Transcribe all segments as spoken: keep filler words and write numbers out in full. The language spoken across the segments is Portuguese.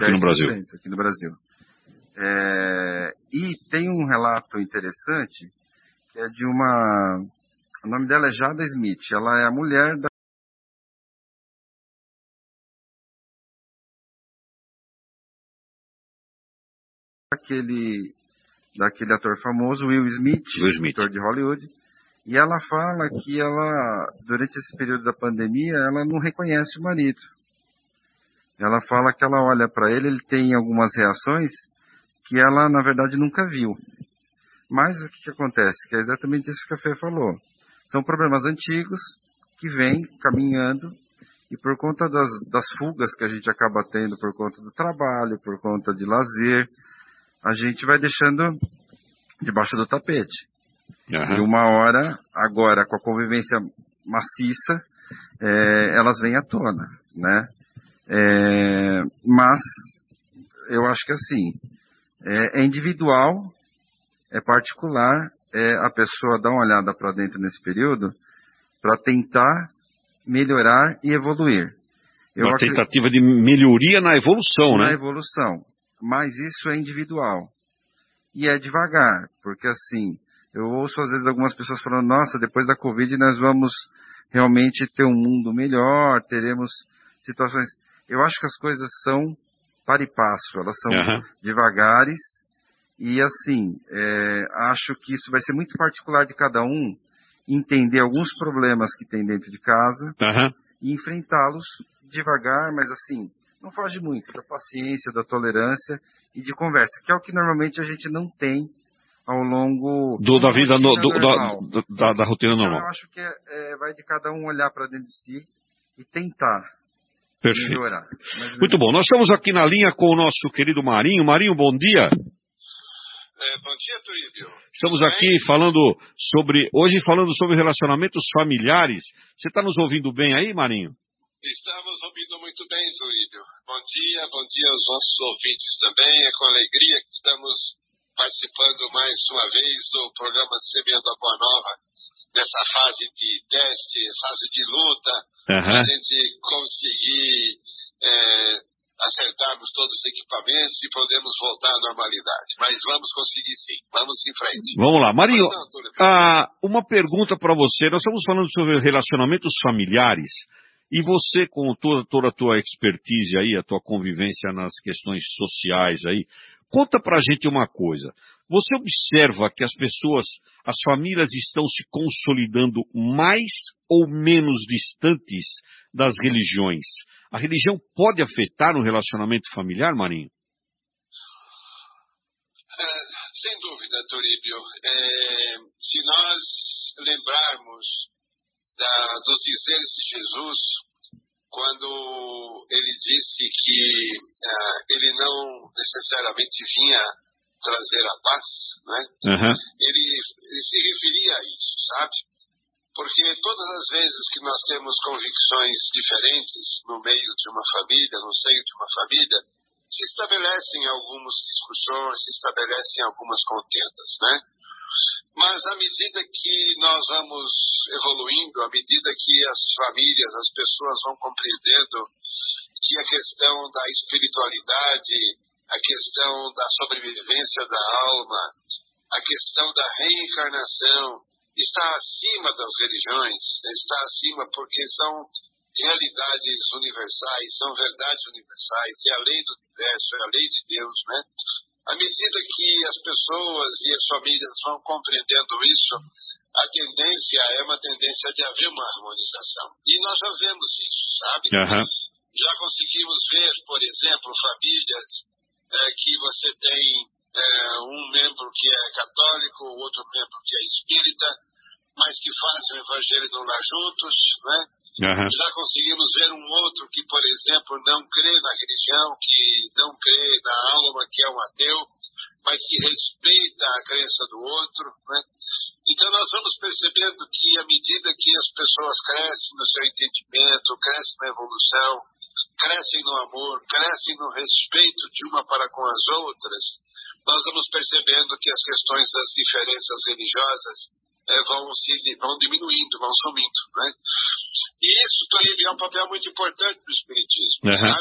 aqui no Brasil. Aqui no Brasil. É, e tem um relato interessante, que é de uma... O nome dela é Jada Smith. Ela é a mulher da... daquele, daquele ator famoso, Will Smith, Will Smith, ator de Hollywood. E ela fala que ela, durante esse período da pandemia, ela não reconhece o marido. Ela fala que ela olha para ele, ele tem algumas reações que ela, na verdade, nunca viu. Mas o que, que acontece? Que é exatamente isso que a Fê falou. São problemas antigos que vêm caminhando e por conta das, das fugas que a gente acaba tendo por conta do trabalho, por conta de lazer, a gente vai deixando debaixo do tapete. Uhum. E uma hora, agora, com a convivência maciça, é, elas vêm à tona, né? É, mas, eu acho que assim, é, é individual, é particular, é a pessoa dar uma olhada para dentro nesse período para tentar melhorar e evoluir. Eu uma acredito... tentativa de melhoria na evolução, na né? Na evolução, mas isso é individual. E é devagar, porque assim... Eu ouço às vezes algumas pessoas falando, nossa, depois da Covid nós vamos realmente ter um mundo melhor, teremos situações... Eu acho que as coisas são para e passo, elas são uhum. devagares, e assim, é, acho que isso vai ser muito particular de cada um, entender alguns problemas que tem dentro de casa, uhum. e enfrentá-los devagar, mas assim, não foge muito da paciência, da tolerância e de conversa, que é o que normalmente a gente não tem ao longo do, da vida no, do, da, da, da rotina normal. Então, eu acho que é, é, vai de cada um olhar para dentro de si e tentar Perfeito. melhorar. Muito bom. Nós estamos aqui na linha com o nosso querido Marinho. Marinho, bom dia. É, bom dia, Turíbio. Estamos aqui falando sobre, hoje falando sobre relacionamentos familiares. Você está nos ouvindo bem aí, Marinho? Estamos ouvindo muito bem, Turíbio. Bom dia, bom dia aos nossos ouvintes também. É com alegria que estamos participando mais uma vez do programa Semeando a Boa Nova, nessa fase de teste, fase de luta, uhum. para a gente conseguir é, acertarmos todos os equipamentos e podermos voltar à normalidade. Mas vamos conseguir sim, vamos em frente. Vamos lá, Marinho, ah, uma pergunta para você. Nós estamos falando sobre relacionamentos familiares e você, com toda, toda a tua expertise aí, a tua convivência nas questões sociais aí, conta pra gente uma coisa. Você observa que as pessoas, as famílias estão se consolidando mais ou menos distantes das religiões? A religião pode afetar o relacionamento familiar, Marinho? É, sem dúvida, Turíbio. É, se nós lembrarmos da, dos dizeres de Jesus, quando ele disse que uh, ele não necessariamente vinha trazer a paz, né? Uhum. Ele, ele se referia a isso, sabe? Porque todas as vezes que nós temos convicções diferentes no meio de uma família, no seio de uma família, se estabelecem algumas discussões, se estabelecem algumas contendas, né? Mas à medida que nós vamos evoluindo, à medida que as famílias, as pessoas vão compreendendo que a questão da espiritualidade, a questão da sobrevivência da alma, a questão da reencarnação está acima das religiões, está acima porque são realidades universais, são verdades universais, é a lei do universo, é a lei de Deus, né? À medida que as pessoas e as famílias vão compreendendo isso, a tendência é uma tendência de haver uma harmonização. E nós já vemos isso, sabe? Uhum. Já conseguimos ver, por exemplo, famílias é, que você tem é, um membro que é católico, outro membro que é espírita, mas que fazem o evangelho no lar juntos, né? Uhum. Já conseguimos ver um outro que, por exemplo, não crê na religião, que não crê na alma, que é um ateu, mas que respeita a crença do outro, né? Então nós vamos percebendo que à medida que as pessoas crescem no seu entendimento, crescem na evolução, crescem no amor, crescem no respeito de uma para com as outras, nós vamos percebendo que as questões das diferenças religiosas é, vão, se, vão diminuindo, vão sumindo, né? E isso, Toribio, é um papel muito importante do Espiritismo, uhum. sabe?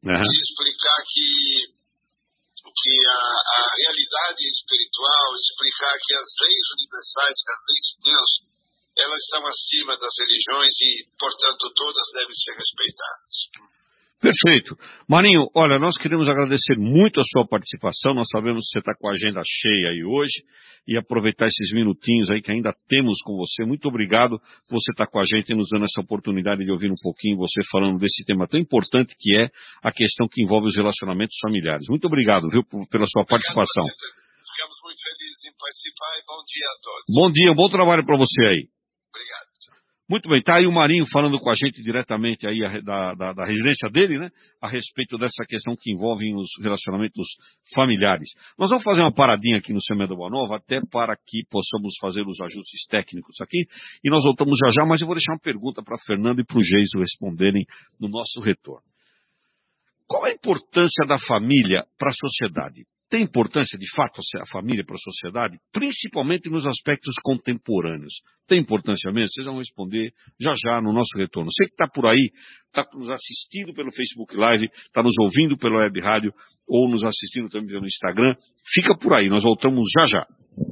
uhum. de explicar que, que a, a realidade espiritual, explicar que as leis universais, que as leis de Deus, elas estão acima das religiões e, portanto, todas devem ser respeitadas. Perfeito. Marinho, olha, nós queremos agradecer muito a sua participação, nós sabemos que você está com a agenda cheia aí hoje, e aproveitar esses minutinhos aí que ainda temos com você. Muito obrigado por você estar com a gente e nos dando essa oportunidade de ouvir um pouquinho você falando desse tema tão importante que é a questão que envolve os relacionamentos familiares. Muito obrigado, viu, pela sua participação. Ficamos muito felizes em participar e bom dia a todos. Bom dia, um bom trabalho para você aí. Obrigado. Muito bem, tá aí o Marinho falando com a gente diretamente aí a, da, da, da residência dele, né? A respeito dessa questão que envolve os relacionamentos familiares. Nós vamos fazer uma paradinha aqui no Semeando Boa Nova, até para que possamos fazer os ajustes técnicos aqui, e nós voltamos já já, mas eu vou deixar uma pergunta para Fernando e para o Geiso responderem no nosso retorno. Qual a importância da família para a sociedade? Tem importância, de fato, a família para a sociedade, principalmente nos aspectos contemporâneos? Tem importância mesmo? Vocês vão responder já já no nosso retorno. Você que está por aí, está nos assistindo pelo Facebook Live, está nos ouvindo pelo Web Rádio, ou nos assistindo também pelo Instagram, fica por aí, nós voltamos já já.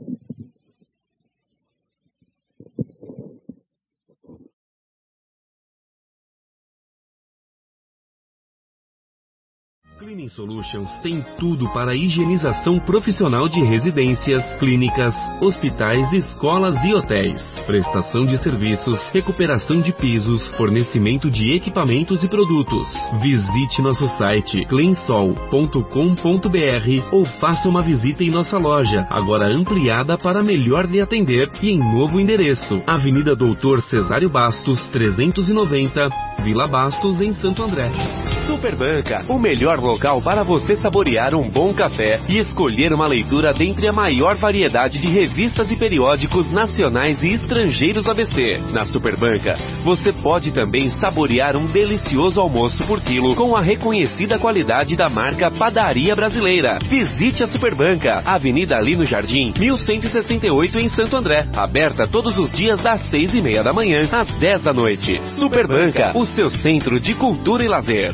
Cleaning Solutions tem tudo para a higienização profissional de residências, clínicas, hospitais, escolas e hotéis. Prestação de serviços, recuperação de pisos, fornecimento de equipamentos e produtos. Visite nosso site cleansol ponto com ponto br ou faça uma visita em nossa loja, agora ampliada para melhor lhe atender e em novo endereço. Avenida Doutor Cesário Bastos, trezentos e noventa, Vila Bastos, em Santo André. Superbanca, o melhor local para você saborear um bom café e escolher uma leitura dentre a maior variedade de revistas e periódicos nacionais e estrangeiros A B C. Na Superbanca, você pode também saborear um delicioso almoço por quilo com a reconhecida qualidade da marca Padaria Brasileira. Visite a Superbanca, Avenida Lino Jardim, mil cento e setenta e oito, em Santo André. Aberta todos os dias das seis e meia da manhã às dez da noite. Superbanca, o seu centro de cultura e lazer.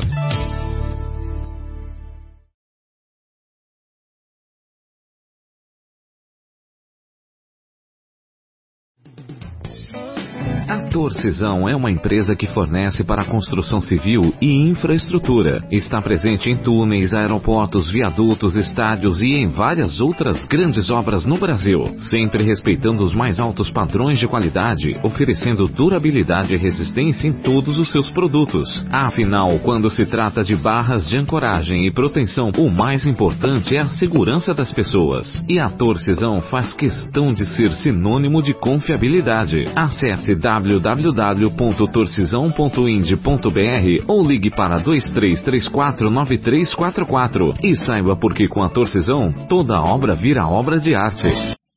A Torcisão é uma empresa que fornece para a construção civil e infraestrutura. Está presente em túneis, aeroportos, viadutos, estádios e em várias outras grandes obras no Brasil, sempre respeitando os mais altos padrões de qualidade, oferecendo durabilidade e resistência em todos os seus produtos. Afinal, quando se trata de barras de ancoragem e proteção, o mais importante é a segurança das pessoas. E a Torcisão faz questão de ser sinônimo de confiabilidade. Acesse w w w ponto torcisão ponto ind ponto b r ou ligue para dois três três quatro nove três quatro quatro e saiba por que com a Torcisão toda obra vira obra de arte.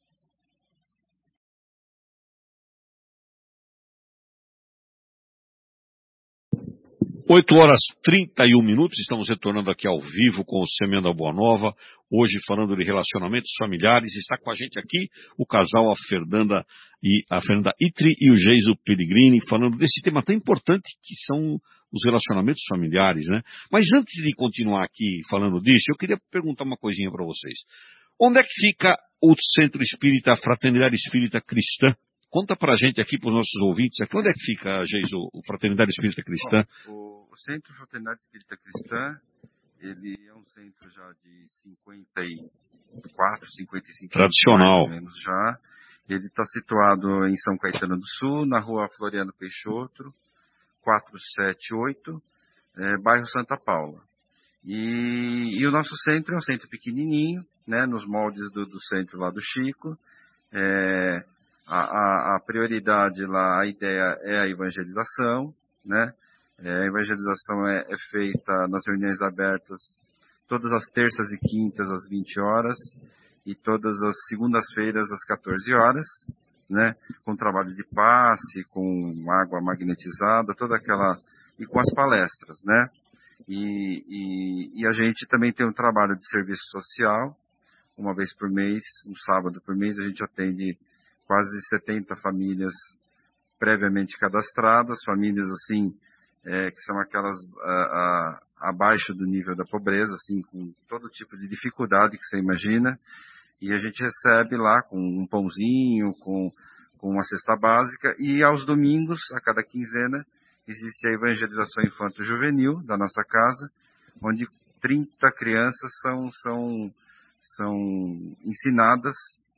oito horas e trinta e um minutos, estamos retornando aqui ao vivo com o Semeando a Boa Nova, hoje falando de relacionamentos familiares. Está com a gente aqui o casal, a Fernanda e a Fernanda Itri e o Geiso Pellegrini, falando desse tema tão importante que são os relacionamentos familiares, né? Mas antes de continuar aqui falando disso, eu queria perguntar uma coisinha para vocês. Onde é que fica o Centro Espírita, a Fraternidade Espírita Cristã? Conta pra gente aqui, para os nossos ouvintes, aqui, onde é que fica, Geiso, o Fraternidade Espírita Cristã? Bom, o Centro Fraternidade Espírita Cristã, ele é um centro já de cinquenta e quatro, cinquenta e cinco tradicional, anos, mais ou menos já. Ele está situado em São Caetano do Sul, na rua Floriano Peixoto, quatrocentos e setenta e oito, é, bairro Santa Paula. E, e o nosso centro é um centro pequenininho, né, nos moldes do, do centro lá do Chico. É, a, a, a prioridade lá, a ideia é a evangelização, né? É, a evangelização é, é feita nas reuniões abertas todas as terças e quintas às vinte horas e todas as segundas-feiras às quatorze horas, né? Com trabalho de passe, com água magnetizada, toda aquela, e com as palestras, né? E, e, e a gente também tem um trabalho de serviço social, uma vez por mês, um sábado por mês, a gente atende quase setenta famílias previamente cadastradas, famílias assim, é, que são aquelas a, a, abaixo do nível da pobreza, assim, com todo tipo de dificuldade que você imagina, e a gente recebe lá com um pãozinho, com, com uma cesta básica, e aos domingos, a cada quinzena, existe a evangelização infanto-juvenil da nossa casa, onde trinta crianças são, são, são ensinadas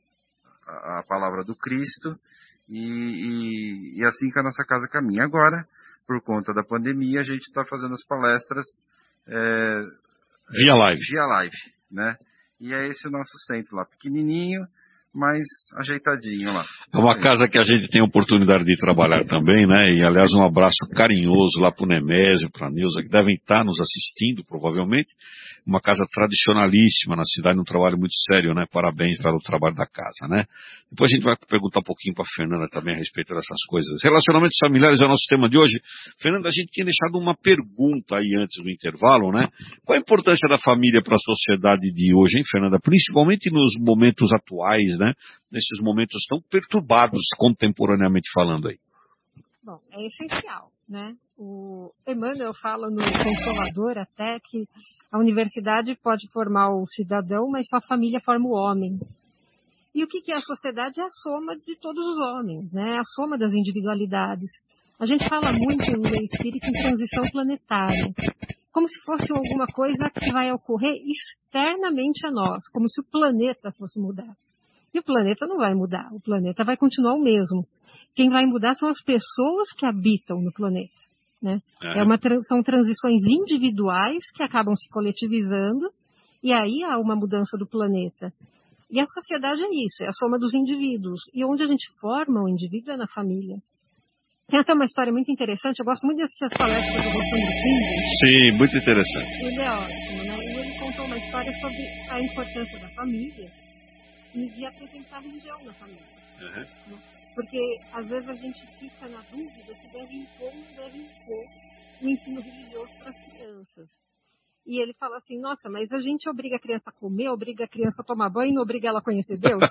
a, a palavra do Cristo, e, e, e assim que a nossa casa caminha. Agora, por conta da pandemia, a gente está fazendo as palestras é, via live. Via live, né? E é esse o nosso centro lá, pequenininho, mas ajeitadinho lá. É uma casa que a gente tem a oportunidade de trabalhar também, né? E, aliás, um abraço carinhoso lá para o Nemésio, para a Neuza, que devem estar nos assistindo, provavelmente. Uma casa tradicionalíssima na cidade, um trabalho muito sério, né? Parabéns pelo trabalho da casa, né? Depois a gente vai perguntar um pouquinho para a Fernanda também a respeito dessas coisas. Relacionamentos familiares é o nosso tema de hoje. Fernanda, a gente tinha deixado uma pergunta aí antes do intervalo, né? Qual a importância da família para a sociedade de hoje, hein, Fernanda? Principalmente nos momentos atuais, né? Nesses momentos tão perturbados, contemporaneamente falando aí. Bom, é essencial, né? O Emmanuel fala no Consolador até que a universidade pode formar o cidadão, mas só a família forma o homem. E o que é a sociedade? É a soma de todos os homens, né? É a soma das individualidades. A gente fala muito no meio espírita em transição planetária, como se fosse alguma coisa que vai ocorrer externamente a nós, como se o planeta fosse mudar. E o planeta não vai mudar, o planeta vai continuar o mesmo. Quem vai mudar são as pessoas que habitam no planeta, né? É. É uma, são transições individuais que acabam se coletivizando, e aí há uma mudança do planeta. E a sociedade é isso, é a soma dos indivíduos. E onde a gente forma o indivíduo é na família. Tem até uma história muito interessante, eu gosto muito dessas palestras do Alexandre Pires. Sim, muito interessante. Ele é ótimo, né? E ele contou uma história sobre a importância da família e de apresentar religião na família. Uhum. Porque, às vezes, a gente fica na dúvida se deve impor ou não deve impor o ensino religioso para as crianças. E ele fala assim, nossa, mas a gente obriga a criança a comer, obriga a criança a tomar banho, não obriga ela a conhecer Deus?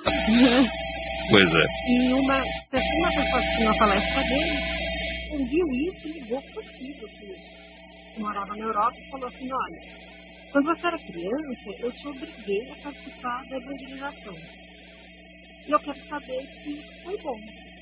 Pois é. E uma, uma pessoa que tinha uma palestra dele, ouviu isso e ligou para o filho, que morava na Europa, e falou assim, olha, quando você era criança, eu te obriguei a participar da evangelização. E eu quero saber se isso foi bom.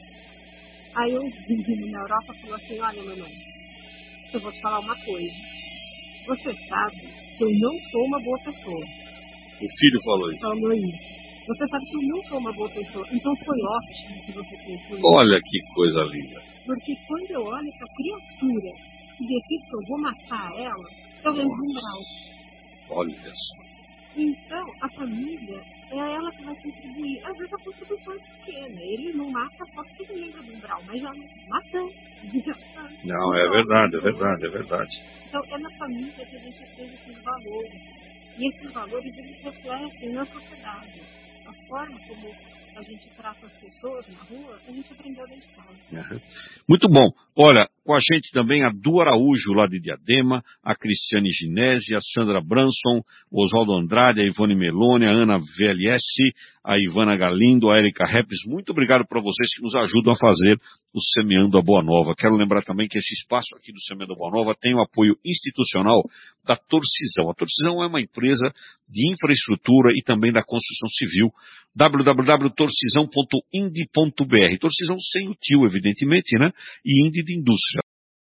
Aí um menino na Europa falou assim, olha, mamãe, eu vou te falar uma coisa. Você sabe que eu não sou uma boa pessoa. O filho falou isso. Falou isso. Você sabe que eu não sou uma boa pessoa. Então foi ótimo que você pensou isso. Olha que coisa linda. Porque quando eu olho essa criatura e decido que eu vou matar ela, eu lembro de um grau. Olha só. Então, a família é ela que vai contribuir. Às vezes a contribuição é pequena. Ele não mata só porque ele lembra do umbral, mas já matou. Não, é verdade, é verdade, é verdade. Então, é na família que a gente aprende esses valores. E esses valores, eles refletem na sociedade. A forma como a gente trata as pessoas na rua, a gente aprendeu dentro de casa. Uhum. Muito bom. Olha, com a gente também a Du Araújo, lá de Diadema, a Cristiane Ginese, a Sandra Branson, o Oswaldo Andrade, a Ivone Meloni, a Ana V L S, a Ivana Galindo, a Erika Reps. Muito obrigado para vocês que nos ajudam a fazer o Semeando a Boa Nova. Quero lembrar também que esse espaço aqui do Semeando a Boa Nova tem o apoio institucional da Torcisão. A Torcisão é uma empresa de infraestrutura e também da construção civil. w w w ponto torcisão ponto ind ponto b r. Torcisão sem o tio, evidentemente, né? E Ind de indústria.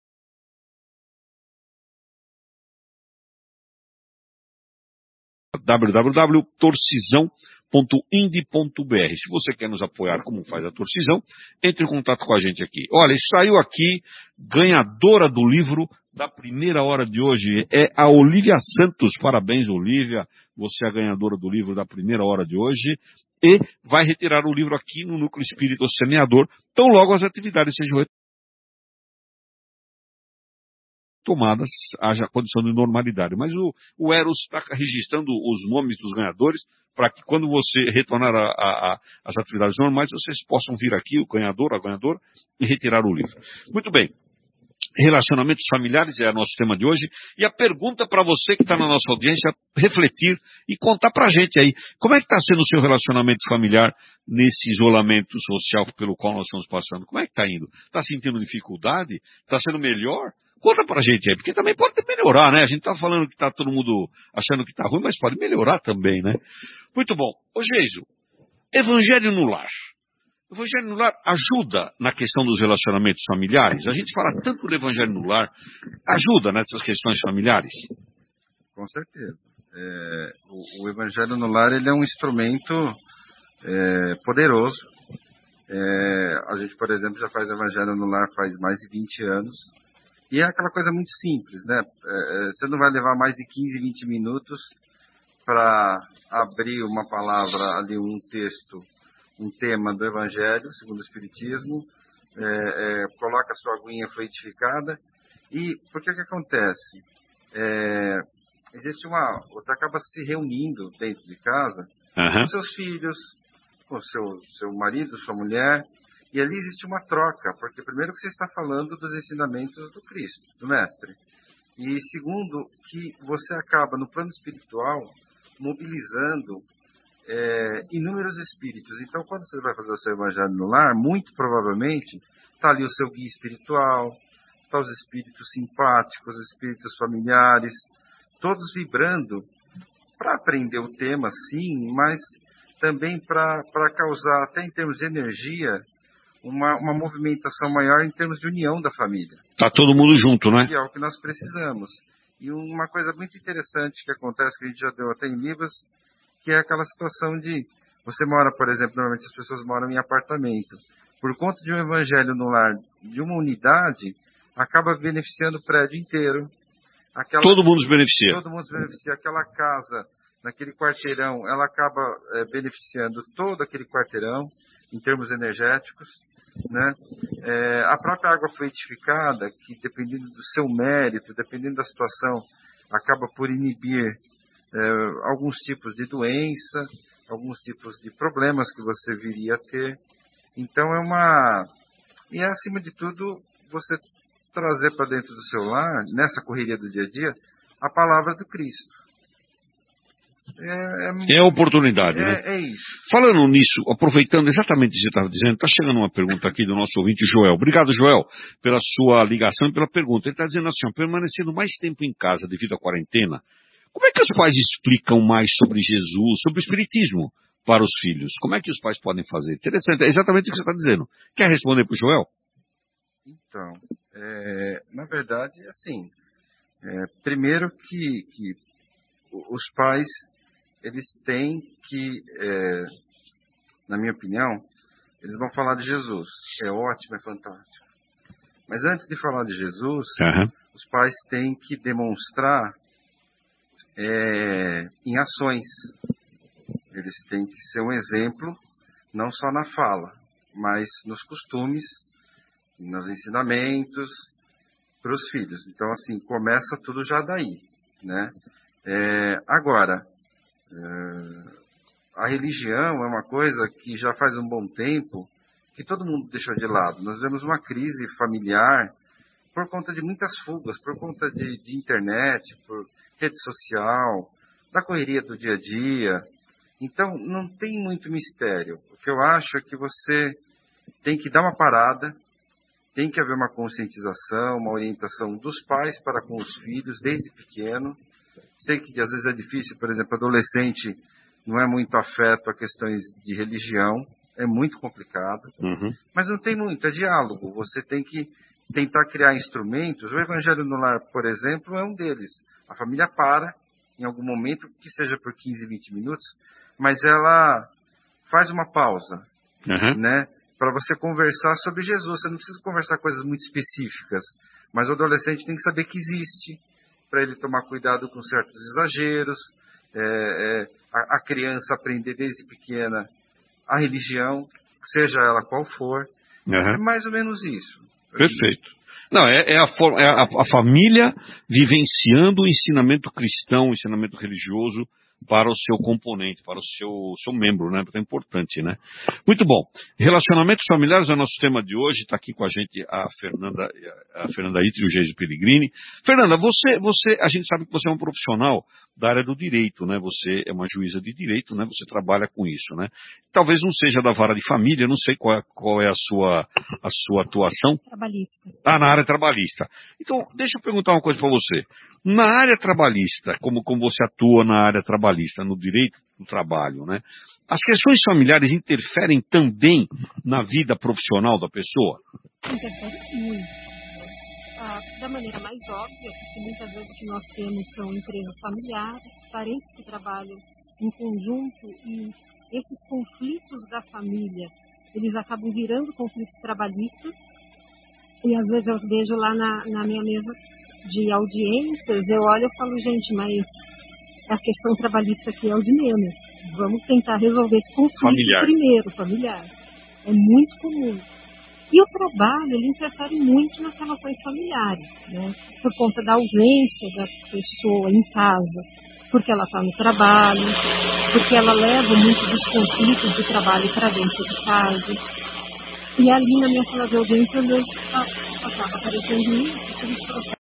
w w w ponto torcisão ponto ind ponto b r. Se você quer nos apoiar como faz a Torcisão, entre em contato com a gente aqui. Olha, saiu aqui, ganhadora do livro da primeira hora de hoje, é a Olívia Santos. Parabéns, Olívia, você é a ganhadora do livro da primeira hora de hoje, e vai retirar o livro aqui no Núcleo Espírita Semeador, tão logo as atividades sejam tomadas, haja condição de normalidade. Mas o, o Eros está registrando os nomes dos ganhadores para que quando você retornar a, a, a, as atividades normais, vocês possam vir aqui, o ganhador, a ganhadora, e retirar o livro. Muito bem. Relacionamentos familiares é o nosso tema de hoje. E a pergunta para você que está na nossa audiência, refletir e contar para a gente aí, como é que está sendo o seu relacionamento familiar nesse isolamento social pelo qual nós estamos passando? Como é que está indo? Está sentindo dificuldade? Está sendo melhor? Conta pra gente aí, porque também pode melhorar, né? A gente tá falando que tá todo mundo achando que tá ruim, mas pode melhorar também, né? Muito bom. Ô Geiso, Evangelho no Lar. O Evangelho no Lar ajuda na questão dos relacionamentos familiares? A gente fala tanto do Evangelho no Lar, ajuda nessas questões familiares? Com certeza. É, o, o Evangelho no Lar, ele é um instrumento é, poderoso. É, a gente, por exemplo, já faz Evangelho no Lar faz mais de vinte anos. E é aquela coisa muito simples, né? É, você não vai levar mais de quinze, vinte minutos para abrir uma palavra ali, um texto, um tema do Evangelho, segundo o Espiritismo, é, é, coloca a sua aguinha fluidificada. E por que que acontece? É, existe uma... Você acaba se reunindo dentro de casa uhum. com seus filhos, com seu, seu marido, sua mulher, e ali existe uma troca, porque primeiro que você está falando dos ensinamentos do Cristo, do Mestre, e segundo que você acaba no plano espiritual mobilizando é, inúmeros espíritos. Então quando você vai fazer o seu Evangelho no Lar, muito provavelmente está ali o seu guia espiritual, está os espíritos simpáticos, os espíritos familiares, todos vibrando para aprender o tema, sim, mas também para causar, até em termos de energia, uma, uma movimentação maior em termos de união da família. Está todo mundo junto, né? Que é o que nós precisamos. E uma coisa muito interessante que acontece, que a gente já deu até em livros, que é aquela situação de, você mora, por exemplo, normalmente as pessoas moram em apartamento. Por conta de um Evangelho no Lar, de uma unidade, acaba beneficiando o prédio inteiro. Aquela, todo mundo se beneficia. Todo mundo se beneficia. Aquela casa, naquele quarteirão, ela acaba é, beneficiando todo aquele quarteirão, em termos energéticos, né? É, a própria água fluidificada, que dependendo do seu mérito, dependendo da situação, acaba por inibir é, alguns tipos de doença, alguns tipos de problemas que você viria a ter. Então é uma... E é, acima de tudo, você trazer para dentro do seu lar, nessa correria do dia a dia, a palavra do Cristo. É, é, é oportunidade, é, né? É isso. Falando nisso, aproveitando exatamente o que você estava dizendo, está chegando uma pergunta aqui do nosso ouvinte Joel. Obrigado, Joel, pela sua ligação e pela pergunta. Ele está dizendo assim, ó, permanecendo mais tempo em casa devido à quarentena, como é que os pais explicam mais sobre Jesus, sobre o Espiritismo para os filhos? Como é que os pais podem fazer? Interessante, é exatamente o que você está dizendo. Quer responder para o Joel? Então, é, na verdade, assim, é, primeiro que, que os pais, eles têm que, é, na minha opinião, eles vão falar de Jesus. É ótimo, é fantástico. Mas antes de falar de Jesus, uhum. os pais têm que demonstrar é, em ações. Eles têm que ser um exemplo, não só na fala, mas nos costumes, nos ensinamentos para os filhos. Então, assim, começa tudo já daí, né? É, agora, é, a religião é uma coisa que já faz um bom tempo que todo mundo deixou de lado. Nós vemos uma crise familiar por conta de muitas fugas, por conta de, de internet, por rede social, da correria do dia a dia. Então, não tem muito mistério. O que eu acho é que você tem que dar uma parada, tem que haver uma conscientização, uma orientação dos pais para com os filhos, desde pequeno. Sei que às vezes é difícil, por exemplo, adolescente não é muito afeto a questões de religião, é muito complicado, uhum. mas não tem muito, é diálogo. Você tem que tentar criar instrumentos. O Evangelho no Lar, por exemplo, é um deles. A família para, em algum momento, que seja por quinze, vinte minutos, mas ela faz uma pausa, uhum. né? Para você conversar sobre Jesus. Você não precisa conversar coisas muito específicas, mas o adolescente tem que saber que existe, para ele tomar cuidado com certos exageros, é, é, a, a criança aprender desde pequena a religião, seja ela qual for. Uhum. É mais ou menos isso. Perfeito. Não, é, é, a, é a, a família vivenciando o ensinamento cristão, o ensinamento religioso para o seu componente, para o seu, seu membro, né? Porque é importante, né? Muito bom. Relacionamentos familiares é o nosso tema de hoje. Está aqui com a gente a Fernanda, a Fernanda Itri e o Geise Pellegrini. Fernanda, você, você, a gente sabe que você é um profissional da área do direito, né? Você é uma juíza de direito, né? Você trabalha com isso, né? Talvez não seja da vara de família, não sei qual é, qual é a sua, a sua atuação. Trabalhista. Ah, na área trabalhista. Então, deixa eu perguntar uma coisa para você. Na área trabalhista, como, como você atua na área trabalhista, no direito do trabalho, né? As questões familiares interferem também na vida profissional da pessoa? Interfere muito. Ah, da maneira mais óbvia, porque muitas vezes o que nós temos são empresas familiares, parentes que trabalham em conjunto e esses conflitos da família, eles acabam virando conflitos trabalhistas. E às vezes eu vejo lá na, na minha mesa de audiências, eu olho e falo, gente, mas a questão trabalhista aqui é o de menos. Vamos tentar resolver esse conflito familiar. primeiro, familiar. É muito comum. E o trabalho, ele interfere muito nas relações familiares, né? Por conta da ausência da pessoa em casa, porque ela está no trabalho, porque ela leva muitos dos conflitos do trabalho para dentro de casa. E ali na minha sala de audiência, eu acaba aparecendo isso, tudo isso processo.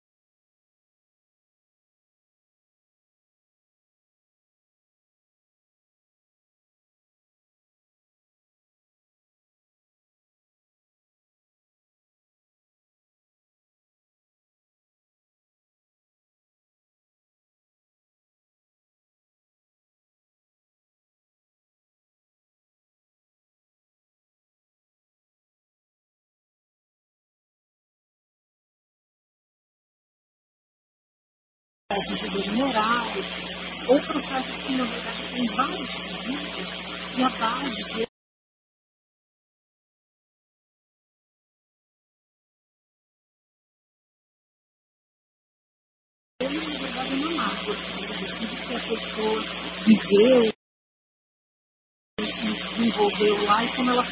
De horário, ou processos que, na verdade, tem vários pedidos e a base que ele, na verdade, é uma mágoa. Tudo que a pessoa viveu, se desenvolveu lá e como ela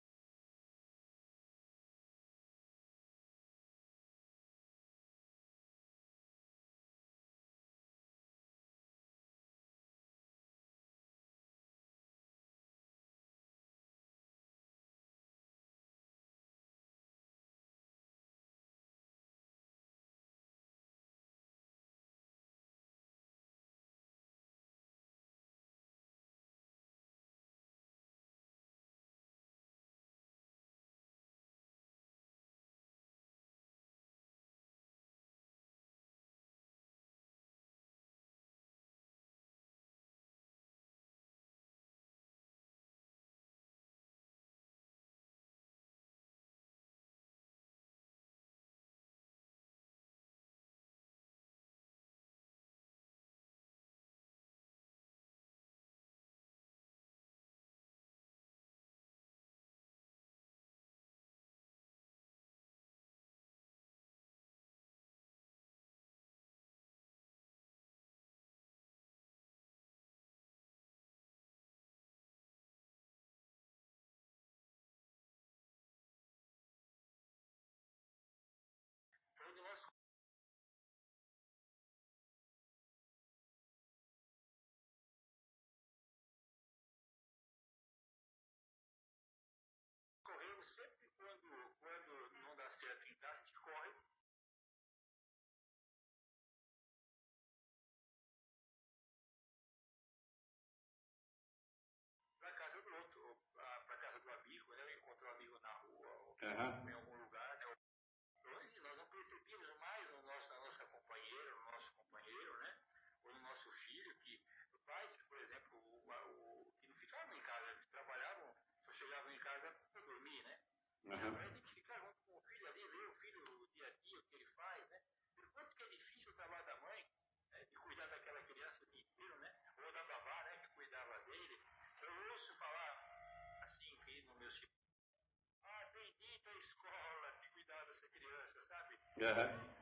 Uhum.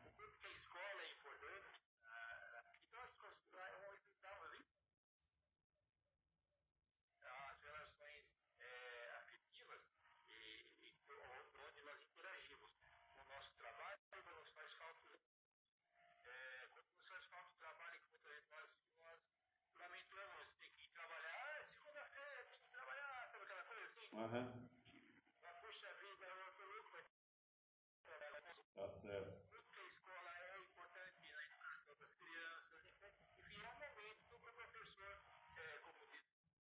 Aham. Tá certo. A escola é importante na educação das crianças, enfim, é um momento para o professor, é, como diz,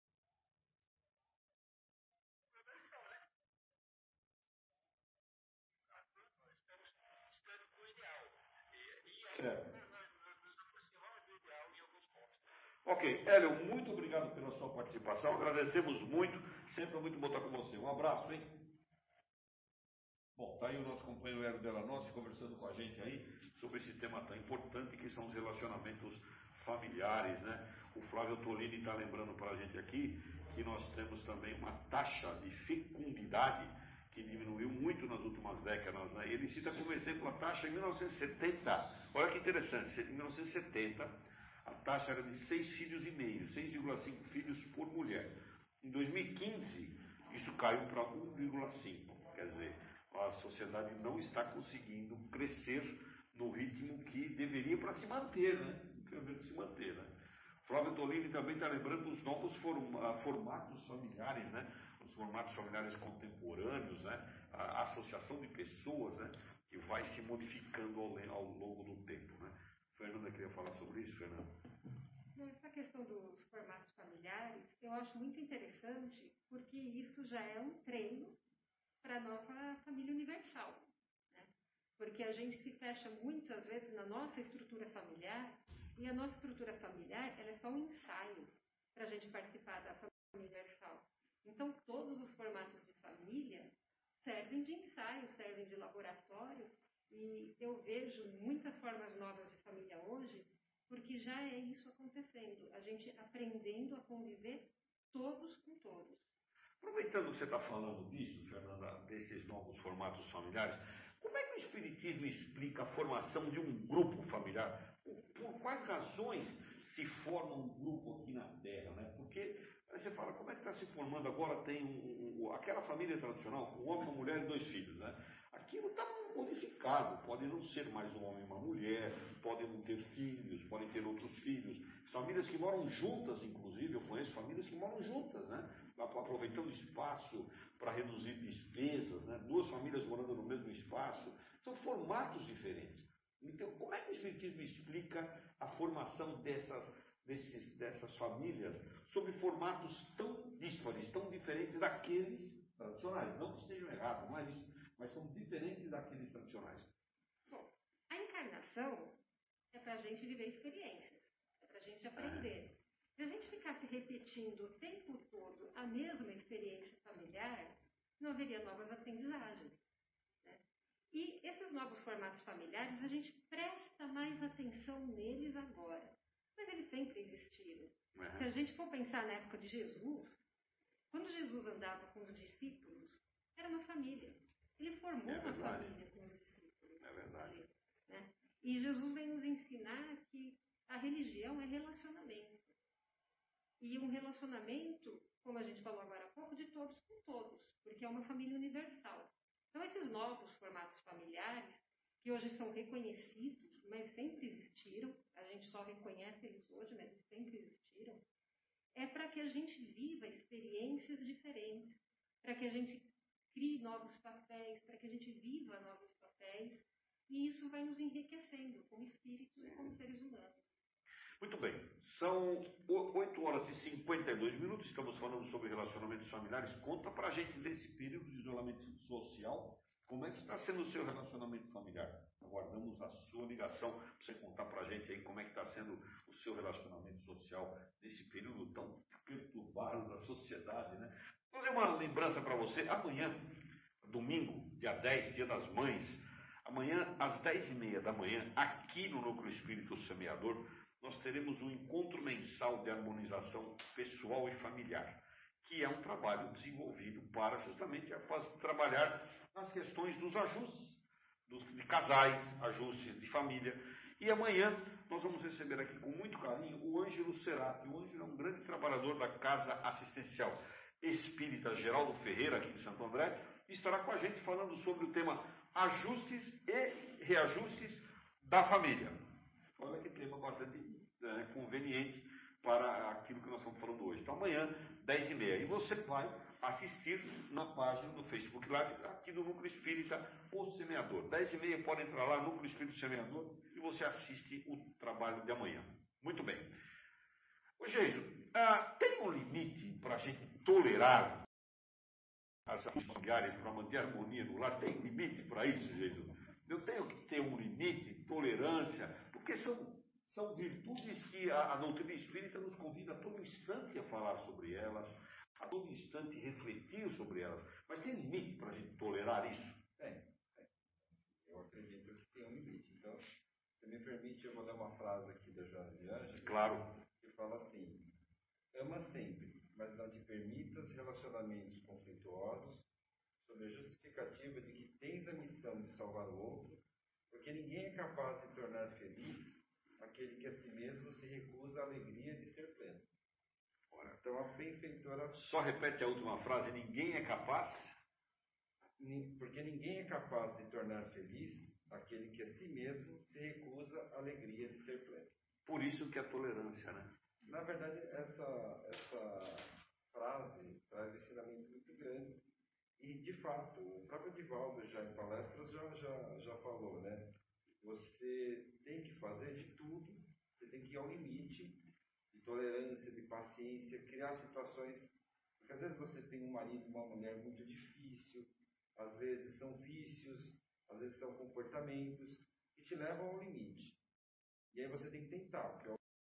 prevenção, né? Nós estamos estando com o ideal. E, e aí Certo. nós, nós nos aproximamos do ideal em alguns pontos. Ok, Hélio, muito obrigado pela sua participação, agradecemos muito, sempre é muito bom estar com você. Um abraço, hein? Bom, tá aí o nosso companheiro Hélio Delanossi conversando com a gente aí sobre esse tema tão importante que são os relacionamentos familiares, né? O Flávio Tolini está lembrando para a gente aqui que nós temos também uma taxa de fecundidade que diminuiu muito nas últimas décadas, né? Ele cita como exemplo a taxa em mil novecentos e setenta, olha que interessante, em mil novecentos e setenta a taxa era de seis filhos e meio, seis vírgula cinco filhos por mulher. Em dois mil e quinze, isso caiu para um vírgula cinco, quer dizer, a sociedade não está conseguindo crescer no ritmo que deveria para se manter, né? Para se manter, né? Flávio Tolini também está lembrando os novos formatos familiares, né? Os formatos familiares contemporâneos, né? A associação de pessoas, né? Que vai se modificando ao, ao longo do tempo, né? Fernanda queria falar sobre isso, Fernanda? Essa questão dos formatos familiares, eu acho muito interessante, porque isso já é um treino para a nova família universal, né? Porque a gente se fecha muitas vezes na nossa estrutura familiar, e a nossa estrutura familiar ela é só um ensaio para a gente participar da família universal. Então, todos os formatos de família servem de ensaio, servem de laboratório, e eu vejo muitas formas novas de família hoje, porque já é isso acontecendo, a gente aprendendo a conviver todos com todos. Aproveitando que você está falando disso, Fernanda, desses novos formatos familiares, como é que o Espiritismo explica a formação de um grupo familiar? Por quais razões se forma um grupo aqui na Terra, né? Porque aí você fala, como é que está se formando agora? Tem um, um, aquela família tradicional, um homem, uma mulher e dois filhos, né? Aquilo está modificado, pode não ser mais um homem e uma mulher, podem não ter filhos, podem ter outros filhos. Famílias que moram juntas, inclusive, eu conheço famílias que moram juntas, né? Aproveitando espaço para reduzir despesas, né? Duas famílias morando no mesmo espaço, são formatos diferentes. Então, como é que o Espiritismo explica a formação dessas, desses, dessas famílias sob formatos tão díspares, tão diferentes daqueles tradicionais? Não que estejam errados, não é isso, mas são diferentes daqueles tradicionais. Bom, a encarnação é para a gente viver experiências, é para a gente aprender. Se a gente ficasse repetindo o tempo todo a mesma experiência familiar, não haveria novas aprendizagens, né? E esses novos formatos familiares, a gente presta mais atenção neles agora. Mas eles sempre existiram. Uhum. Se a gente for pensar na época de Jesus, quando Jesus andava com os discípulos, era uma família. Ele formou é uma família com os discípulos. É verdade. Né? E Jesus vem nos ensinar que a religião é relacionamento. E um relacionamento, como a gente falou agora há pouco, de todos com todos, porque é uma família universal. Então, esses novos formatos familiares, que hoje são reconhecidos, mas sempre existiram, a gente só reconhece eles hoje, mas eles sempre existiram, é para que a gente viva experiências diferentes, para que a gente crie novos papéis, para que a gente viva novos papéis, e isso vai nos enriquecendo como espíritos e como seres humanos. Muito bem, são oito horas e cinquenta e dois minutos, estamos falando sobre relacionamentos familiares. Conta pra gente desse período de isolamento social, como é que está sendo o seu relacionamento familiar? Aguardamos a sua ligação para você contar pra gente aí como é que está sendo o seu relacionamento social nesse período tão perturbado da sociedade, né? Vou fazer uma lembrança para você, amanhã, domingo, dia dez, dia das mães, amanhã às dez e meia da manhã, aqui no Núcleo Espírito Semeador, nós teremos um encontro mensal de harmonização pessoal e familiar, que é um trabalho desenvolvido para justamente a fazer, trabalhar nas questões dos ajustes, dos, de casais, ajustes de família. E amanhã nós vamos receber aqui com muito carinho o Ângelo Cerati. O Ângelo é um grande trabalhador da Casa Assistencial Espírita Geraldo Ferreira, aqui de Santo André, e estará com a gente falando sobre o tema ajustes e reajustes da família. Olha que tema bastante é, conveniente para aquilo que nós estamos falando hoje. Então, Então amanhã, dez e meia. E você vai assistir na página do Facebook Live aqui do Núcleo Espírita O Semeador. dez e meia, pode entrar lá, Núcleo Espírita O Semeador, e você assiste o trabalho de amanhã. Muito bem. Ô Geiso, ah, tem um limite para a gente tolerar as familiares para manter a harmonia no lar? Tem limite para isso, Geiso? Eu tenho que ter um limite, tolerância, porque são, são virtudes que a, a doutrina espírita nos convida a todo instante a falar sobre elas, a todo instante refletir sobre elas. Mas tem limite para a gente tolerar isso? Tem, tem. Eu acredito que tem um limite. Então, se me permite, eu vou dar uma frase aqui da Joana de Ângeles. Claro. Que fala assim: ama sempre, mas não te permitas relacionamentos conflituosos sob a justificativa de que tens a missão de salvar o outro, porque ninguém é capaz de tornar feliz aquele que a si mesmo se recusa à alegria de ser pleno. Ora, então a benfeitora... Só repete a última frase: ninguém é capaz? Porque ninguém é capaz de tornar feliz aquele que a si mesmo se recusa à alegria de ser pleno. Por isso que a tolerância, né? Na verdade, essa, essa frase traz um ensinamento muito grande. E, de fato, o próprio Divaldo, já em palestras, já, já, já falou, né? Você tem que fazer de tudo, você tem que ir ao limite de tolerância, de paciência, criar situações... Porque, às vezes, você tem um marido, uma mulher muito difícil, às vezes são vícios, às vezes são comportamentos que te levam ao limite. E aí você tem que tentar, porque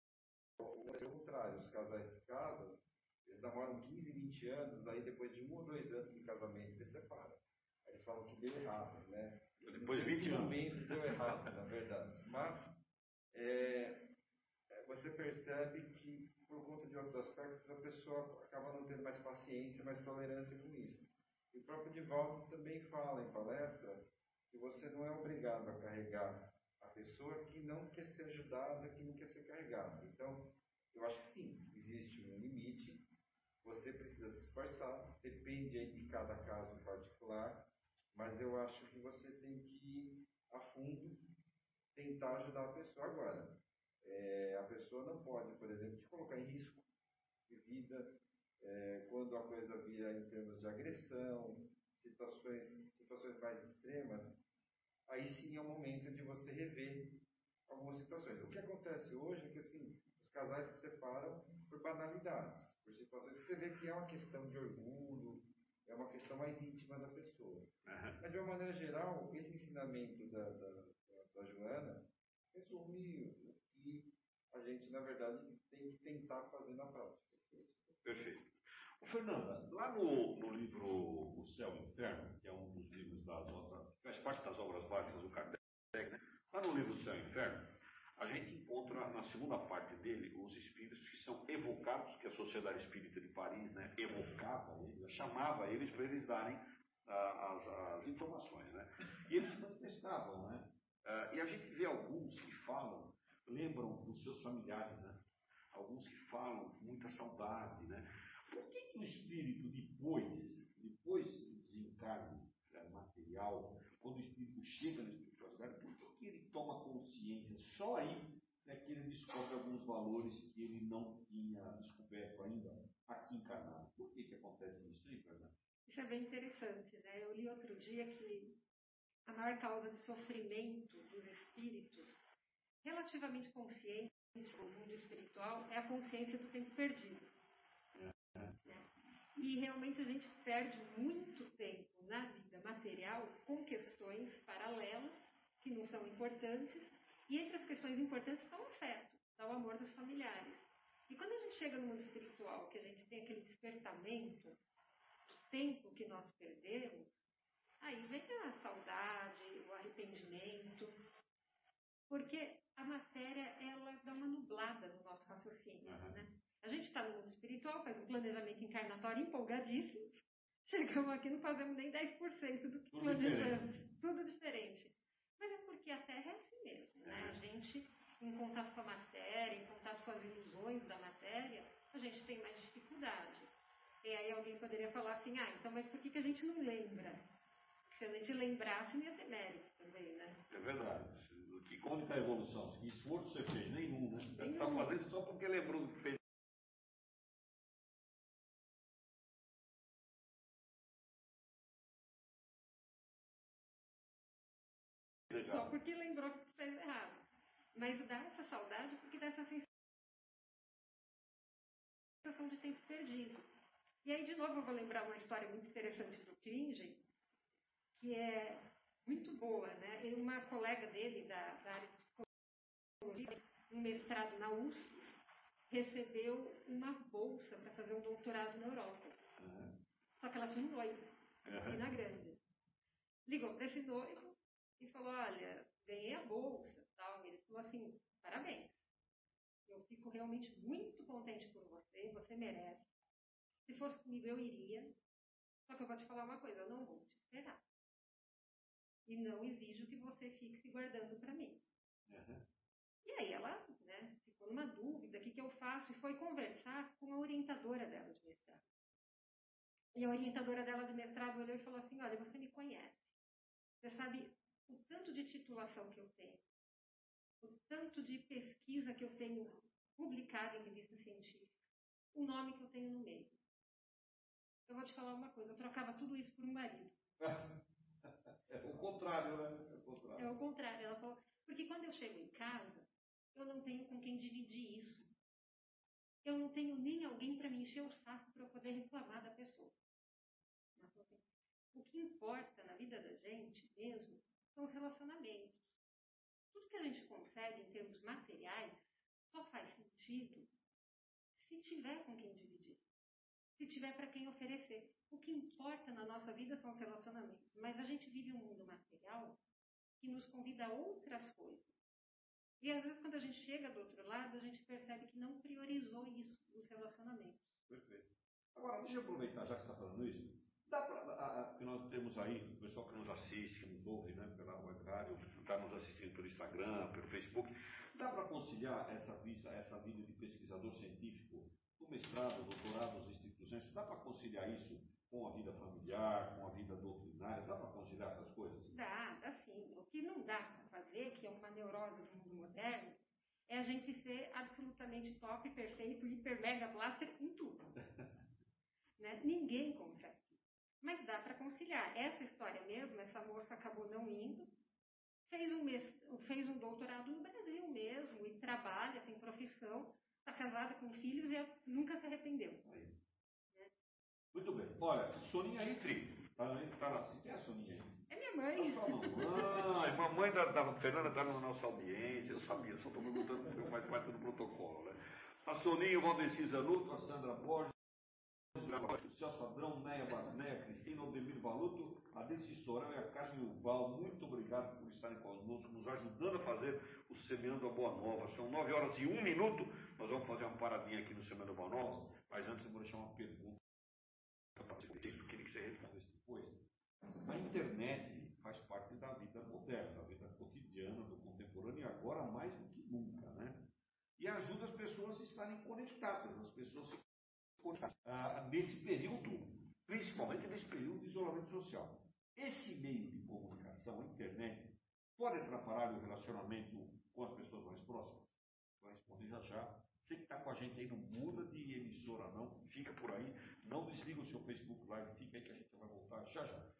é o contrário, os casais se casam, eles namoram quinze, vinte anos, aí depois de um ou dois anos de casamento eles separam. Aí eles falam que deu errado, né? Depois de vinte anos. Finalmente deu errado, na verdade. Mas é, você percebe que, por conta de outros aspectos, a pessoa acaba não tendo mais paciência, mais tolerância com isso. E o próprio Divaldo também fala em palestra que você não é obrigado a carregar a pessoa que não quer ser ajudada, que não quer ser carregada. Então, eu acho que sim, existe um limite, você precisa se esforçar, depende aí de cada caso particular, mas eu acho que você tem que ir a fundo, tentar ajudar a pessoa. Agora, é, a pessoa não pode, por exemplo, te colocar em risco de vida, é, quando a coisa vira em termos de agressão, situações, situações mais extremas, aí sim é o momento de você rever algumas situações. O que acontece hoje é que, assim, os casais se separam por banalidades, por situações que você vê que é uma questão de orgulho, é uma questão mais íntima da pessoa. Uhum. Mas, de uma maneira geral, esse ensinamento da, da, da, da Joana resume o que a gente, na verdade, tem que tentar fazer na prática. Perfeito. Ô, Fernanda, lá no, no livro O Céu e o Inferno, que é um dos livros das obras, faz parte das obras básicas do Kardec, né? Lá no livro O Céu e o Inferno, a gente encontra na segunda parte dele os espíritos que são evocados, que a Sociedade Espírita de Paris, né, evocava eles, chamava eles para eles darem ah, as, as informações, né? E eles se manifestavam, né? Ah, e a gente vê alguns que falam, lembram dos seus familiares, né? Alguns que falam com muita saudade, né? Por que, que o espírito depois, depois do desencarne material, quando o espírito chega na espiritualidade, por que, que ele toma consciência? Só aí é que ele descobre alguns valores que ele não tinha descoberto ainda aqui encarnado. Por que, que acontece isso, hein, Fernanda? Isso é bem interessante, né? Eu li outro dia que a maior causa de sofrimento dos espíritos relativamente conscientes no mundo espiritual é a consciência do tempo perdido. É. Né? E realmente a gente perde muito tempo na vida material com questões paralelas que não são importantes, e entre as questões importantes está o afeto, está o amor dos familiares. E quando a gente chega no mundo espiritual, que a gente tem aquele despertamento do tempo que nós perdemos, aí vem a saudade, o arrependimento, porque a matéria, ela dá uma nublada no nosso raciocínio, uhum. né? A gente está no mundo espiritual, faz um planejamento encarnatório empolgadíssimo, chegamos aqui e não fazemos nem dez por cento do que tudo planejamos, diferente. tudo diferente. Mas é porque a Terra é assim mesmo, né? A gente, em contato com a matéria, em contato com as ilusões da matéria, a gente tem mais dificuldade. E aí alguém poderia falar assim, ah, então, mas por que, que a gente não lembra? Se a gente lembrasse, não ia ter mérito também, né? É verdade. Que, como está a evolução? Que esforço você fez? Nenhum, né? Nenhum. Está fazendo só porque lembrou do que fez. porque lembrou que fez errado. Mas dá essa saudade porque dá essa sensação de tempo perdido. E aí, de novo, eu vou lembrar uma história muito interessante do Cringe, que é muito boa, né? E uma colega dele, da, da área de psicologia, um mestrado na U S P, recebeu uma bolsa para fazer um doutorado na Europa. Uhum. Só que ela tinha um noivo, aqui na Grande. Ligou para esse noivo e falou, olha, ganhei a bolsa. Tal. E ele falou assim, parabéns. Eu fico realmente muito contente por você, você merece. Se fosse comigo, eu iria. Só que eu vou te falar uma coisa, eu não vou te esperar. E não exijo que você fique se guardando para mim. Uhum. E aí ela, né, ficou numa dúvida, o que, que eu faço? E foi conversar com a orientadora dela de mestrado. E a orientadora dela de mestrado olhou e falou assim, olha, você me conhece. Você sabe o tanto de titulação que eu tenho, o tanto de pesquisa que eu tenho publicada em revistas científicas, o nome que eu tenho no meio. Eu vou te falar uma coisa, eu trocava tudo isso por um marido. É o contrário, né? É o contrário. É o contrário. Ela falou, porque quando eu chego em casa, eu não tenho com quem dividir isso. Eu não tenho nem alguém para me encher o saco para eu poder reclamar da pessoa. Ela falou assim, o que importa na vida da gente mesmo são os relacionamentos. Tudo que a gente consegue em termos materiais só faz sentido se tiver com quem dividir. Se tiver para quem oferecer. O que importa na nossa vida são os relacionamentos. Mas a gente vive um mundo material que nos convida a outras coisas. E às vezes, quando a gente chega do outro lado, a gente percebe que não priorizou isso, os relacionamentos. Perfeito. Agora, deixa eu aproveitar, já que você está falando isso. Dá para, porque nós temos aí o pessoal que nos assiste, que nos ouve, né, pela web rádio, que está nos assistindo pelo Instagram, pelo Facebook. Dá para conciliar essa vida, essa vida de pesquisador científico, do mestrado, doutorado, os instituições, dá para conciliar isso com a vida familiar, com a vida doutrinária? Dá para conciliar essas coisas? Dá, dá sim. O que não dá para fazer, que é uma neurose do mundo moderno, é a gente ser absolutamente top, perfeito, hiper, mega blaster em tudo. Né? Ninguém consegue. Mas dá para conciliar. Essa história mesmo, essa moça acabou não indo, fez um, mes... fez um doutorado no Brasil mesmo, e trabalha, tem profissão, está casada com filhos e nunca se arrependeu. Aí. Né? Muito bem. Olha, Soninha Entre. Tá, tá lá. Quem é a Soninha Entre? É minha mãe. A mamãe. Mamãe da, da Fernanda está na nossa audiência. Eu sabia, só estou perguntando porque faz parte do protocolo. Né? A Soninha, o Valdeci Zanuto, a Sandra Borges, o Celso Padrão, Neia, Neia Cristina, o Demir Valuto, a Desse Storão e a Carmen Uval. Muito obrigado por estarem conosco, nos ajudando a fazer o Semeando a Boa Nova. São nove horas e um minuto. Nós vamos fazer uma paradinha aqui no Semeando a Boa Nova, mas antes eu vou deixar uma pergunta para você. Eu queria que você respondesse depois. A internet faz parte da vida moderna, da vida cotidiana, do contemporâneo, e agora mais do que nunca, né? E ajuda as pessoas a estarem conectadas, as pessoas se Ah, nesse período, principalmente nesse período de isolamento social. Esse meio de comunicação, a internet, pode atrapalhar o relacionamento com as pessoas mais próximas? Vai responder já já. Você que está com a gente aí, não muda de emissora não, fica por aí, não desliga o seu Facebook Live, fica aí que a gente vai voltar já já.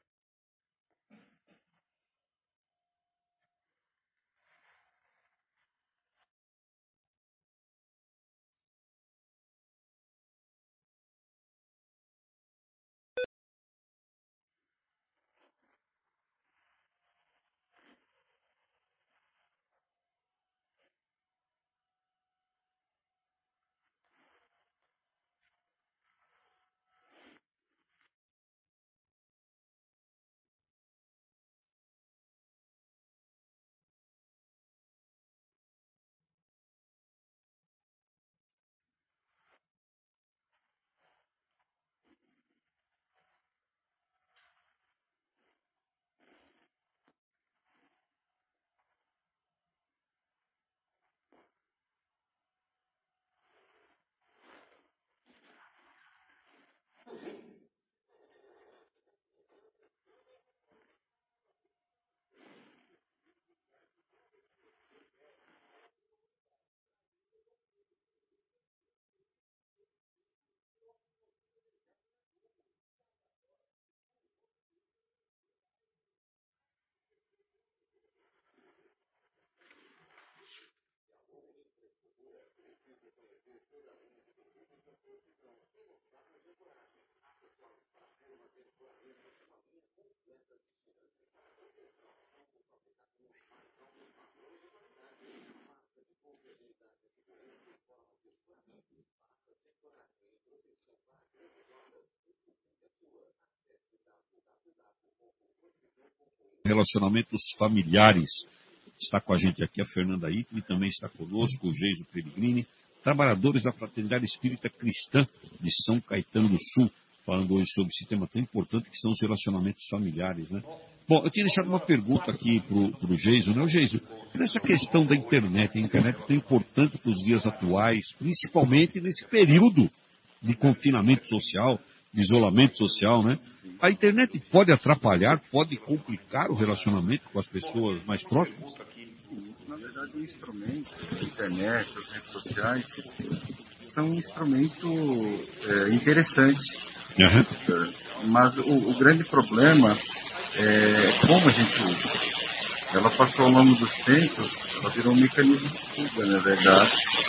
Relacionamentos familiares. Está com a gente aqui a Fernanda Ittli, também está conosco o Geiso Pellegrini, trabalhadores da Fraternidade Espírita Cristã de São Caetano do Sul, falando hoje sobre esse tema tão importante que são os relacionamentos familiares, né? Bom, eu tinha deixado uma pergunta aqui para o Geiso, né? O Geiso, nessa questão da internet, a internet é tão importante para os dias atuais, principalmente nesse período de confinamento social, de isolamento social, né? A internet pode atrapalhar, pode complicar o relacionamento com as pessoas mais próximas? Na verdade, o instrumento, a internet, as redes sociais, são um instrumento é, interessante. Uhum. Mas o, o grande problema é como a gente usa. Ela passou ao longo dos tempos, ela virou um mecanismo de fuga, na verdade.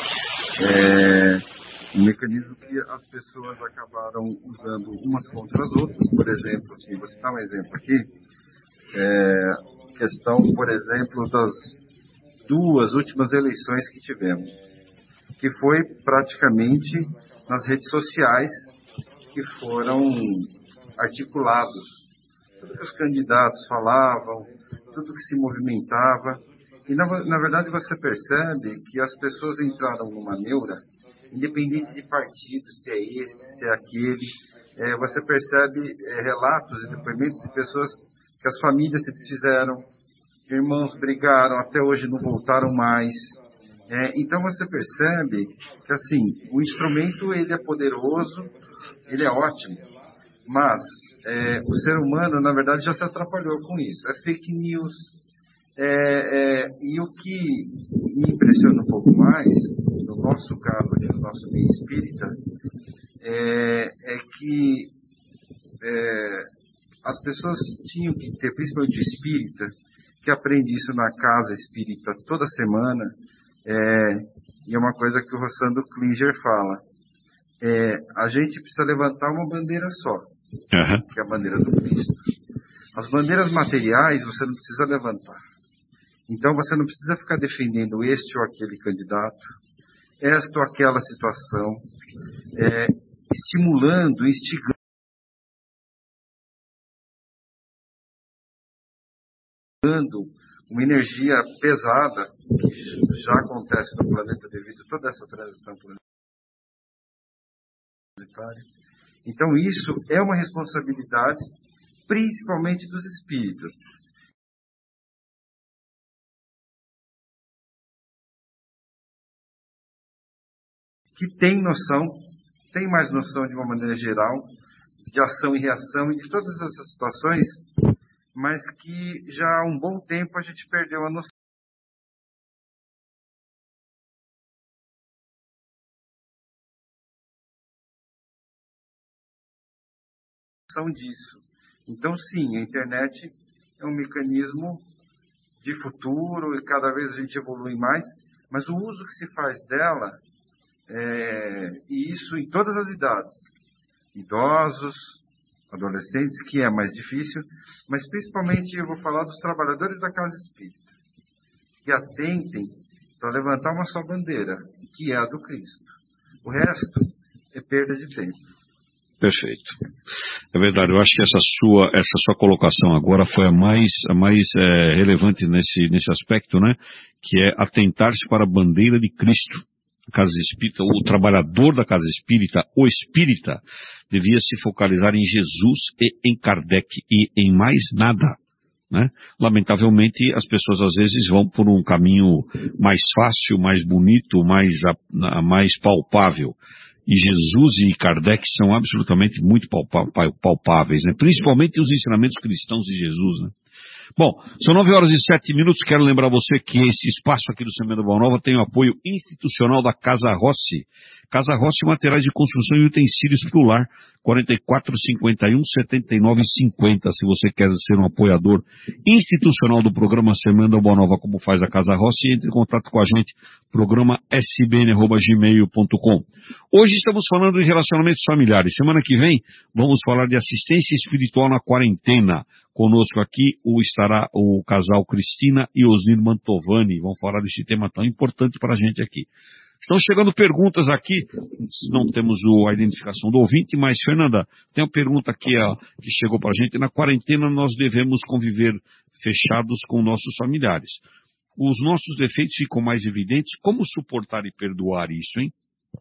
É, um mecanismo que as pessoas acabaram usando umas contra as outras. Por exemplo, assim, vou citar um exemplo aqui, é, questão, por exemplo, das duas últimas eleições que tivemos, que foi praticamente nas redes sociais que foram articulados. Tudo que os candidatos falavam, tudo que se movimentava. E, na, na verdade, você percebe que as pessoas entraram numa neura, independente de partido, se é esse, se é aquele. É, você percebe é, relatos e depoimentos de pessoas que as famílias se desfizeram, irmãos brigaram, até hoje não voltaram mais. É, então você percebe que assim, o instrumento ele é poderoso, ele é ótimo, mas é, o ser humano, na verdade, já se atrapalhou com isso. É fake news. É, é, e o que me impressiona um pouco mais, no nosso caso aqui, no nosso meio espírita, é, é que é, as pessoas tinham que ter, principalmente o espírita, que aprende isso na casa espírita toda semana, é, e é uma coisa que o Rossando Klinger fala, é, a gente precisa levantar uma bandeira só, uhum. que é a bandeira do Cristo. As bandeiras materiais você não precisa levantar. Então você não precisa ficar defendendo este ou aquele candidato, esta ou aquela situação, é, estimulando, instigando uma energia pesada, que já acontece no planeta devido a toda essa transição planetária. Então isso é uma responsabilidade, principalmente dos espíritas. Que tem noção, tem mais noção de uma maneira geral, de ação e reação e de todas essas situações, mas que já há um bom tempo a gente perdeu a noção disso. Então, sim, a internet é um mecanismo de futuro e cada vez a gente evolui mais, mas o uso que se faz dela, é, e isso em todas as idades, idosos, adolescentes, que é mais difícil, mas principalmente eu vou falar dos trabalhadores da casa espírita, que atentem para levantar uma só bandeira, que é a do Cristo. O resto é perda de tempo. Perfeito. É verdade, eu acho que essa sua, essa sua colocação agora foi a mais, a mais é, relevante nesse, nesse aspecto, né? Que é atentar-se para a bandeira de Cristo. A casa espírita, o trabalhador da casa espírita, o espírita, devia se focalizar em Jesus e em Kardec e em mais nada, né? Lamentavelmente, as pessoas às vezes vão por um caminho mais fácil, mais bonito, mais, a, a, mais palpável. E Jesus e Kardec são absolutamente muito palpáveis, né? Principalmente os ensinamentos cristãos de Jesus, né? Bom, são nove horas e sete minutos. Quero lembrar você que esse espaço aqui do Semeando Boa Nova tem o apoio institucional da Casa Rossi. Casa Rossi, materiais de construção e utensílios para o lar. quarenta e quatro, cinquenta e um, setenta e nove, cinquenta. Se você quer ser um apoiador institucional do programa Semeando Boa Nova, como faz a Casa Rossi, entre em contato com a gente, programa s b n arroba gmail ponto com. Hoje estamos falando de relacionamentos familiares. Semana que vem vamos falar de assistência espiritual na quarentena. Conosco aqui o, estará o casal Cristina e Osnir Mantovani. Vão falar desse tema tão importante para a gente aqui. Estão chegando perguntas aqui, não temos o, a identificação do ouvinte, mas, Fernanda, tem uma pergunta aqui ó, que chegou para a gente. Na quarentena nós devemos conviver fechados com nossos familiares. Os nossos defeitos ficam mais evidentes. Como suportar e perdoar isso, hein?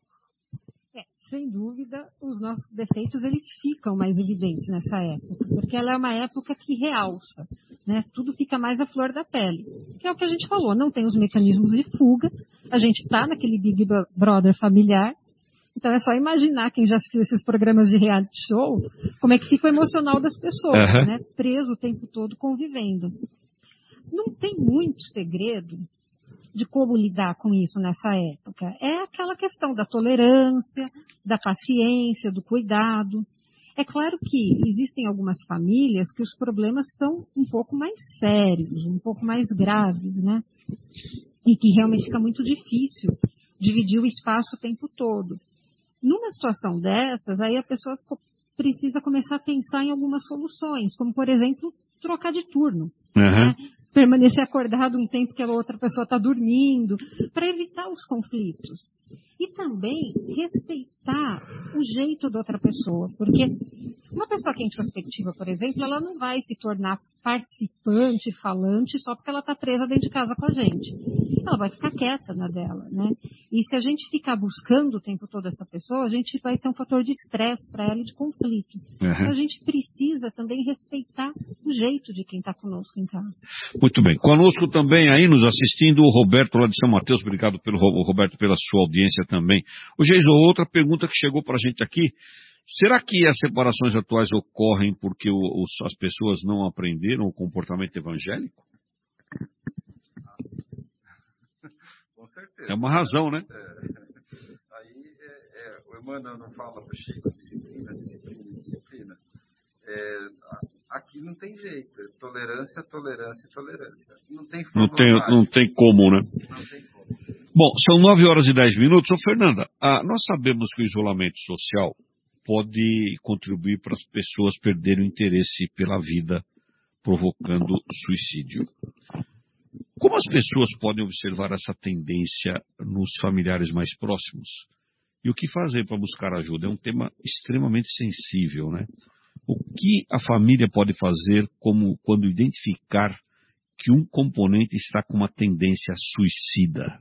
É, sem dúvida, os nossos defeitos eles ficam mais evidentes nessa época, porque ela é uma época que realça, né? Tudo fica mais à flor da pele, que é o que a gente falou, não tem os mecanismos de fuga, a gente está naquele Big Brother familiar, então é só imaginar, quem já assistiu esses programas de reality show, como é que fica o emocional das pessoas, uhum. né? Preso o tempo todo convivendo. Não tem muito segredo de como lidar com isso nessa época. É aquela questão da tolerância, da paciência, do cuidado. É claro que existem algumas famílias que os problemas são um pouco mais sérios, um pouco mais graves, né? E que realmente fica muito difícil dividir o espaço o tempo todo. Numa situação dessas, aí a pessoa precisa começar a pensar em algumas soluções, como, por exemplo, trocar de turno. Uhum. Né? Permanecer acordado um tempo que a outra pessoa está dormindo, para evitar os conflitos. E também respeitar o jeito da outra pessoa, porque uma pessoa que é introspectiva, por exemplo, ela não vai se tornar participante, falante, só porque ela está presa dentro de casa com a gente. Ela vai ficar quieta na dela, né? E se a gente ficar buscando o tempo todo essa pessoa, a gente vai ter um fator de estresse para ela e de conflito. Uhum. Então a gente precisa também respeitar o jeito de quem está conosco em casa. Muito bem. Conosco também aí nos assistindo o Roberto lá de São Mateus. Obrigado pelo Roberto pela sua audiência também. O Geiso, outra pergunta que chegou para a gente aqui. Será que as separações atuais ocorrem porque o, os, as pessoas não aprenderam o comportamento evangélico? Com certeza. É uma razão, né? É, aí é, é, o Emmanuel não fala do Chico, disciplina, disciplina, disciplina. É, aqui não tem jeito. É tolerância, tolerância, tolerância. Não tem não tem, não tem como, né? Não tem como. Bom, são nove horas e dez minutos. Ô, Fernanda, ah, nós sabemos que o isolamento social pode contribuir para as pessoas perderem o interesse pela vida, provocando suicídio. Como as pessoas podem observar essa tendência nos familiares mais próximos? E o que fazer para buscar ajuda? É um tema extremamente sensível, né? O que a família pode fazer como, quando identificar que um componente está com uma tendência suicida?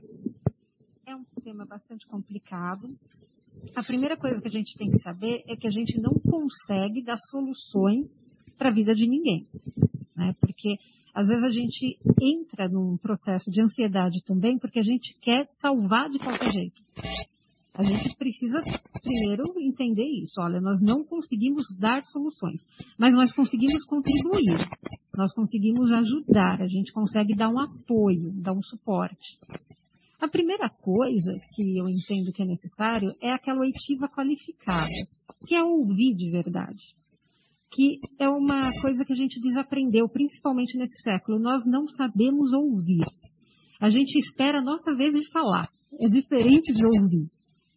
É um tema bastante complicado. A primeira coisa que a gente tem que saber é que a gente não consegue dar soluções para a vida de ninguém, né? Porque às vezes a gente entra num processo de ansiedade também porque a gente quer salvar de qualquer jeito. A gente precisa primeiro entender isso. Olha, nós não conseguimos dar soluções, mas nós conseguimos contribuir, nós conseguimos ajudar, a gente consegue dar um apoio, dar um suporte. A primeira coisa que eu entendo que é necessário é aquela oitiva qualificada, que é ouvir de verdade. Que é uma coisa que a gente desaprendeu, principalmente nesse século. Nós não sabemos ouvir. A gente espera a nossa vez de falar. É diferente de ouvir.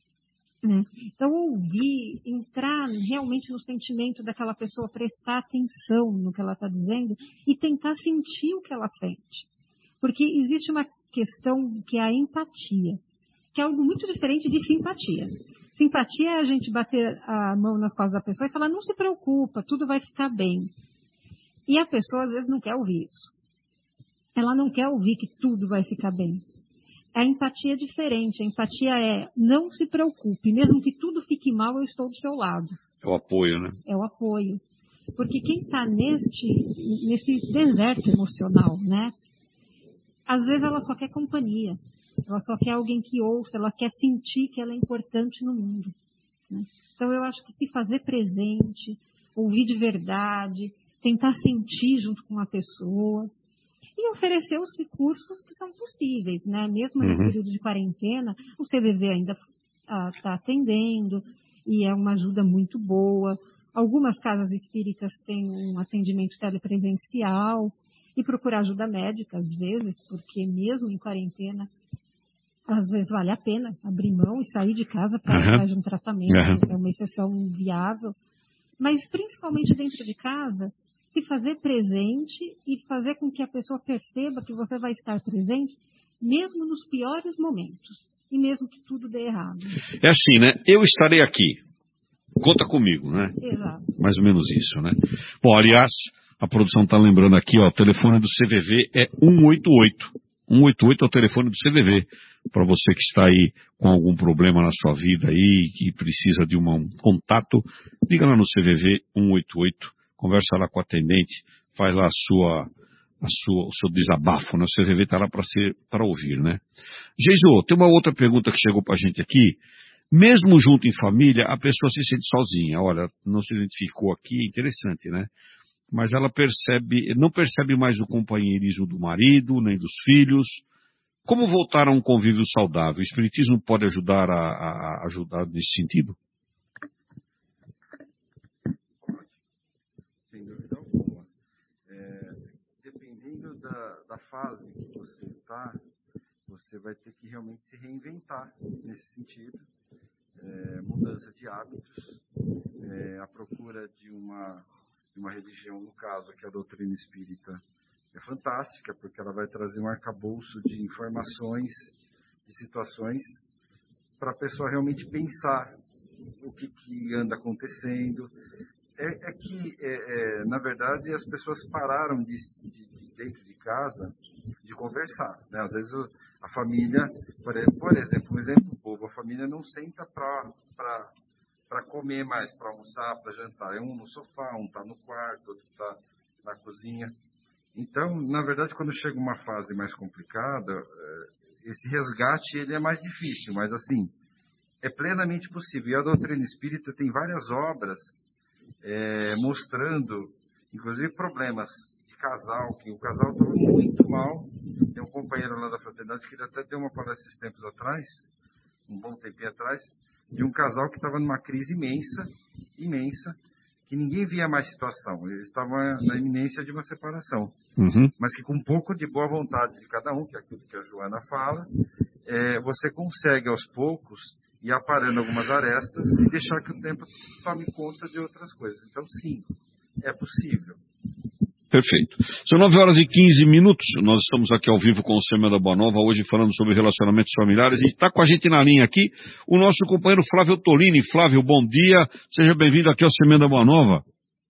Né? Então, ouvir, entrar realmente no sentimento daquela pessoa, prestar atenção no que ela está dizendo e tentar sentir o que ela sente. Porque existe uma questão que é a empatia, que é algo muito diferente de simpatia. Simpatia é a gente bater a mão nas costas da pessoa e falar, não se preocupa, tudo vai ficar bem. E a pessoa às vezes não quer ouvir isso. Ela não quer ouvir que tudo vai ficar bem. A empatia é diferente. A empatia é, não se preocupe, mesmo que tudo fique mal, eu estou do seu lado. É o apoio, né? É o apoio. Porque quem está neste, nesse deserto emocional, né? Às vezes ela só quer companhia. Ela só quer alguém que ouça, ela quer sentir que ela é importante no mundo. Né? Então eu acho que se fazer presente, ouvir de verdade, tentar sentir junto com a pessoa e oferecer os recursos que são possíveis, né? Mesmo nesse Uhum. período de quarentena, o C V V ainda está atendendo e é uma ajuda muito boa. Algumas casas espíritas têm um atendimento telepresencial e procurar ajuda médica, às vezes, porque mesmo em quarentena, às vezes vale a pena abrir mão e sair de casa para ir Uhum. atrás de um tratamento, Uhum. é uma exceção viável. Mas, principalmente dentro de casa, se fazer presente e fazer com que a pessoa perceba que você vai estar presente, mesmo nos piores momentos, e mesmo que tudo dê errado. É assim, né? Eu estarei aqui. Conta comigo, né? Exato. Mais ou menos isso, né? Bom, aliás, a produção está lembrando aqui, ó, o telefone do C V V é um oito oito. um oito oito é o telefone do C V V. Para você que está aí com algum problema na sua vida aí, que precisa de uma, um contato, liga lá no C V V um oito oito, conversa lá com a atendente, faz lá a sua, a sua, o seu desabafo, né? O C V V está lá para ser, para ouvir, né? Geiso, tem uma outra pergunta que chegou para a gente aqui. Mesmo junto em família, a pessoa se sente sozinha. Olha, não se identificou aqui, interessante, né? Mas ela percebe, não percebe mais o companheirismo do marido, nem dos filhos. Como voltar a um convívio saudável? O Espiritismo pode ajudar a, a, a ajudar nesse sentido? Sem dúvida alguma. É, dependendo da, da fase que você está, você vai ter que realmente se reinventar nesse sentido. É, mudança de hábitos, é, a procura de uma, de uma religião, no caso, que é a doutrina espírita, é fantástica, porque ela vai trazer um arcabouço de informações, de situações, para a pessoa realmente pensar o que, que anda acontecendo. É, é que, é, é, na verdade, as pessoas pararam de, de, de dentro de casa de conversar, né? Às vezes o, a família, por, por exemplo, um exemplo bobo, a família não senta para comer mais, para almoçar, para jantar. É um no sofá, um está no quarto, outro está na cozinha. Então, na verdade, quando chega uma fase mais complicada, esse resgate ele é mais difícil, mas assim, é plenamente possível. E a doutrina espírita tem várias obras é, mostrando, inclusive, problemas de casal, que o casal estava muito mal. Tem um companheiro lá da fraternidade que ele até deu uma palestra esses tempos atrás, um bom tempinho atrás, de um casal que estava numa crise imensa, imensa, que ninguém via mais situação. Eles estavam na iminência de uma separação. Uhum. Mas que com um pouco de boa vontade de cada um, que é aquilo que a Joana fala, é, você consegue aos poucos ir aparando algumas arestas e deixar que o tempo tome conta de outras coisas. Então, sim, é possível. Perfeito. São nove horas e quinze minutos. Nós estamos aqui ao vivo com o Semana Boa Nova, hoje falando sobre relacionamentos familiares. E está com a gente na linha aqui o nosso companheiro Flávio Tolini. Flávio, bom dia. Seja bem-vindo aqui ao Semana Boa Nova.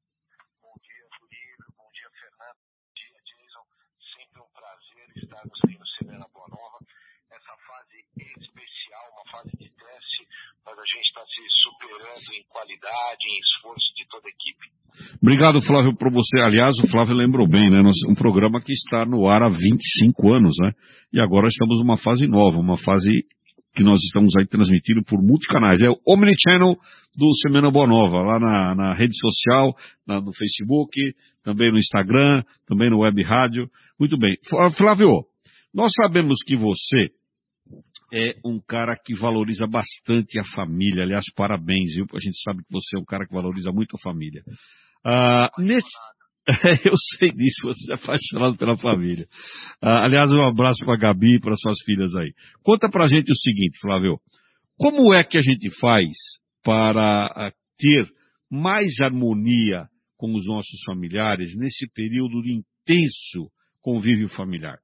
Bom dia, Furico. Bom dia, Fernando. Bom dia, Jason. Sempre um prazer estarmos aqui no Semana Boa Nova. Essa fase especial, uma fase de teste, mas a gente está se superando em qualidade, em esforço de toda a equipe. Obrigado, Flávio, por você. Aliás, o Flávio lembrou bem, né? Um programa que está no ar há vinte e cinco anos, né? E agora estamos numa fase nova, uma fase que nós estamos aí transmitindo por multicanais. É o Omnichannel do Semana Boa Nova, lá na, na rede social, na, no Facebook, também no Instagram, também no Web Rádio. Muito bem. Flávio, nós sabemos que você é um cara que valoriza bastante a família. Aliás, parabéns, viu? A gente sabe que você é um cara que valoriza muito a família. Ah, nesse... Eu sei disso, você é apaixonado pela família. Ah, aliás, um abraço para a Gabi e para suas filhas aí. Conta pra gente o seguinte, Flávio. Como é que a gente faz para ter mais harmonia com os nossos familiares nesse período de intenso convívio familiar?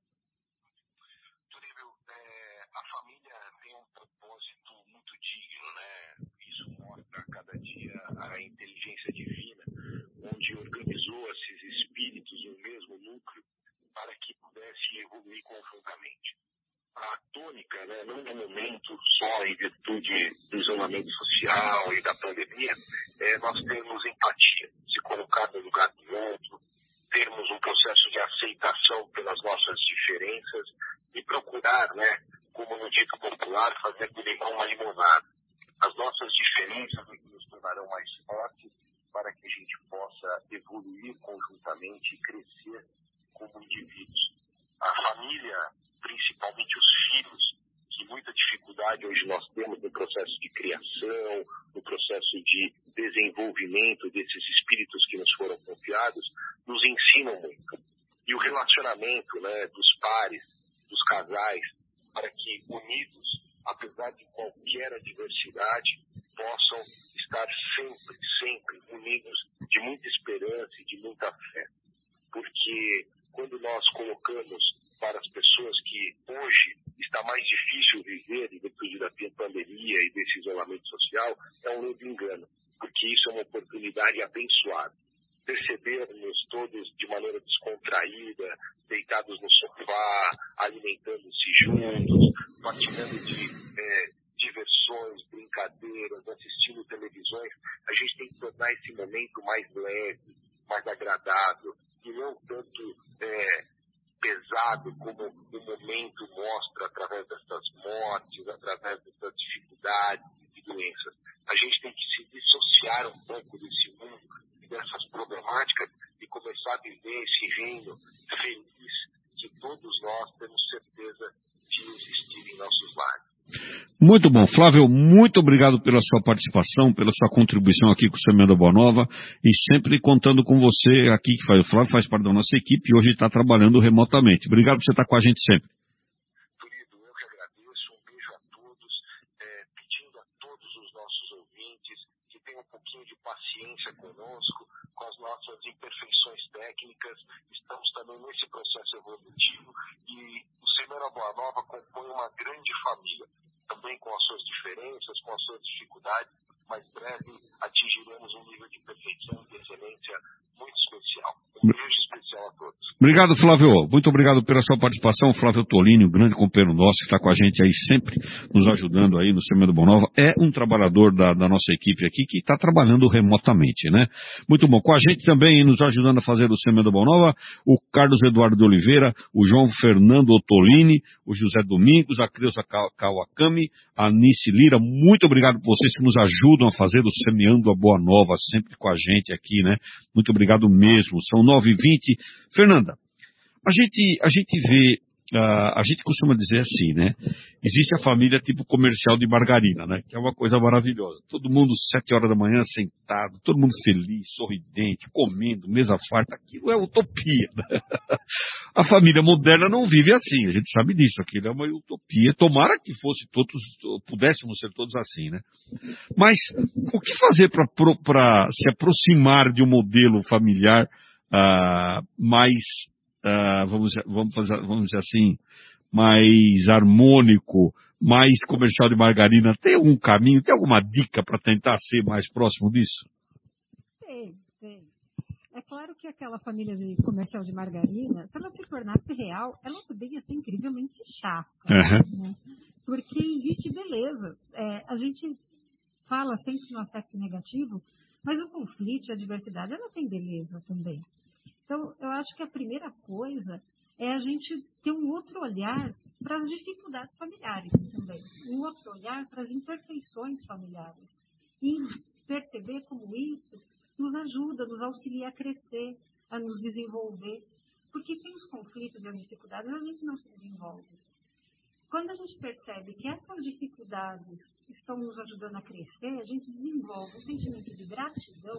Turíbio, é, a família tem um propósito muito digno, né? Isso mostra a cada dia a inteligência divina, onde organizou esses espíritos no mesmo núcleo para que pudesse evoluir conjuntamente. A tônica, né, não no momento só em virtude do isolamento social e da pandemia, é nós termos empatia, se colocar no lugar do outro, termos um processo de aceitação pelas nossas diferenças e procurar, né, como no dito popular, fazer do limão uma limonada. As nossas diferenças nos tornarão mais fortes, para que a gente possa evoluir conjuntamente e crescer como indivíduos. A família, principalmente os filhos, que muita dificuldade hoje nós temos no processo de criação, no processo de desenvolvimento desses espíritos que nos foram confiados, nos ensinam muito. E o relacionamento, né, dos pares, dos casais, para que unidos, apesar de qualquer adversidade, possam estar sempre, sempre unidos de muita esperança e de muita fé. Porque quando nós colocamos para as pessoas que hoje está mais difícil viver em virtude da pandemia e desse isolamento social, é um novo engano, porque isso é uma oportunidade abençoada. Percebermos todos de maneira descontraída, deitados no sofá, alimentando-se juntos, partilhando de é, diversões, brincadeiras, assistindo televisões, a gente tem que tornar esse momento mais leve, mais agradável, e não tanto é, pesado como o momento mostra através dessas mortes, através dessas dificuldades e doenças. A gente tem que se dissociar um pouco desse mundo e dessas problemáticas e começar a viver esse reino feliz que todos nós temos certeza de existir em nossos lares. Muito bom. Flávio, muito obrigado pela sua participação, pela sua contribuição aqui com o Semeando a Boa Nova e sempre contando com você aqui, que faz, o Flávio faz parte da nossa equipe e hoje está trabalhando remotamente. Obrigado por você estar com a gente sempre. Querido, eu que agradeço, um beijo a todos, é, pedindo a todos os nossos ouvintes que tenham um pouquinho de paciência conosco, com as nossas imperfeições técnicas. Estamos também nesse processo evolutivo e o Semeando a Boa Nova compõe uma grande família, também com as suas diferenças, com as suas dificuldades, mas breve atingiremos um nível de perfeição e de excelência muito especial. Um beijo especial a todos. Obrigado, Flávio. Muito obrigado pela sua participação. Flávio Tolini, um grande companheiro nosso, que está com a gente aí sempre, nos ajudando aí no Semeando Boa Nova. É um trabalhador da, da nossa equipe aqui que está trabalhando remotamente, né? Muito bom. Com a gente também, nos ajudando a fazer o Semeando Boa Nova, o Carlos Eduardo de Oliveira, o João Fernando Ottolini, o José Domingos, a Creuza Kawakami, a Nice Lira. Muito obrigado por vocês que nos ajudam a fazer o Semeando a Boa Nova, sempre com a gente aqui, né? Muito obrigado mesmo. São nove e vinte. Fernanda, a gente, a gente vê, uh, a gente costuma dizer assim, né? Existe a família tipo comercial de margarina, né? Que é uma coisa maravilhosa. Todo mundo sete horas da manhã sentado, todo mundo feliz, sorridente, comendo, mesa farta. Aquilo é utopia, né? A família moderna não vive assim, a gente sabe disso. Aquilo é uma utopia. Tomara que fosse todos, pudéssemos ser todos assim, né? Mas o que fazer para se aproximar de um modelo familiar uh, mais, uh, vamos, vamos, fazer, vamos dizer assim, mais harmônico, mais comercial de margarina? Tem algum caminho, tem alguma dica para tentar ser mais próximo disso? Tem, tem. É claro que aquela família de comercial de margarina, se ela se tornasse real, ela poderia ser incrivelmente chata. Uhum. Né? Porque existe beleza. É, a gente fala sempre no aspecto negativo, mas o conflito e a diversidade, ela tem beleza também. Então, eu acho que a primeira coisa é a gente ter um outro olhar para as dificuldades familiares também. Um outro olhar para as imperfeições familiares. E perceber como isso nos ajuda, nos auxilia a crescer, a nos desenvolver. Porque sem os conflitos e as dificuldades, a gente não se desenvolve. Quando a gente percebe que essas dificuldades estão nos ajudando a crescer, a gente desenvolve um sentimento de gratidão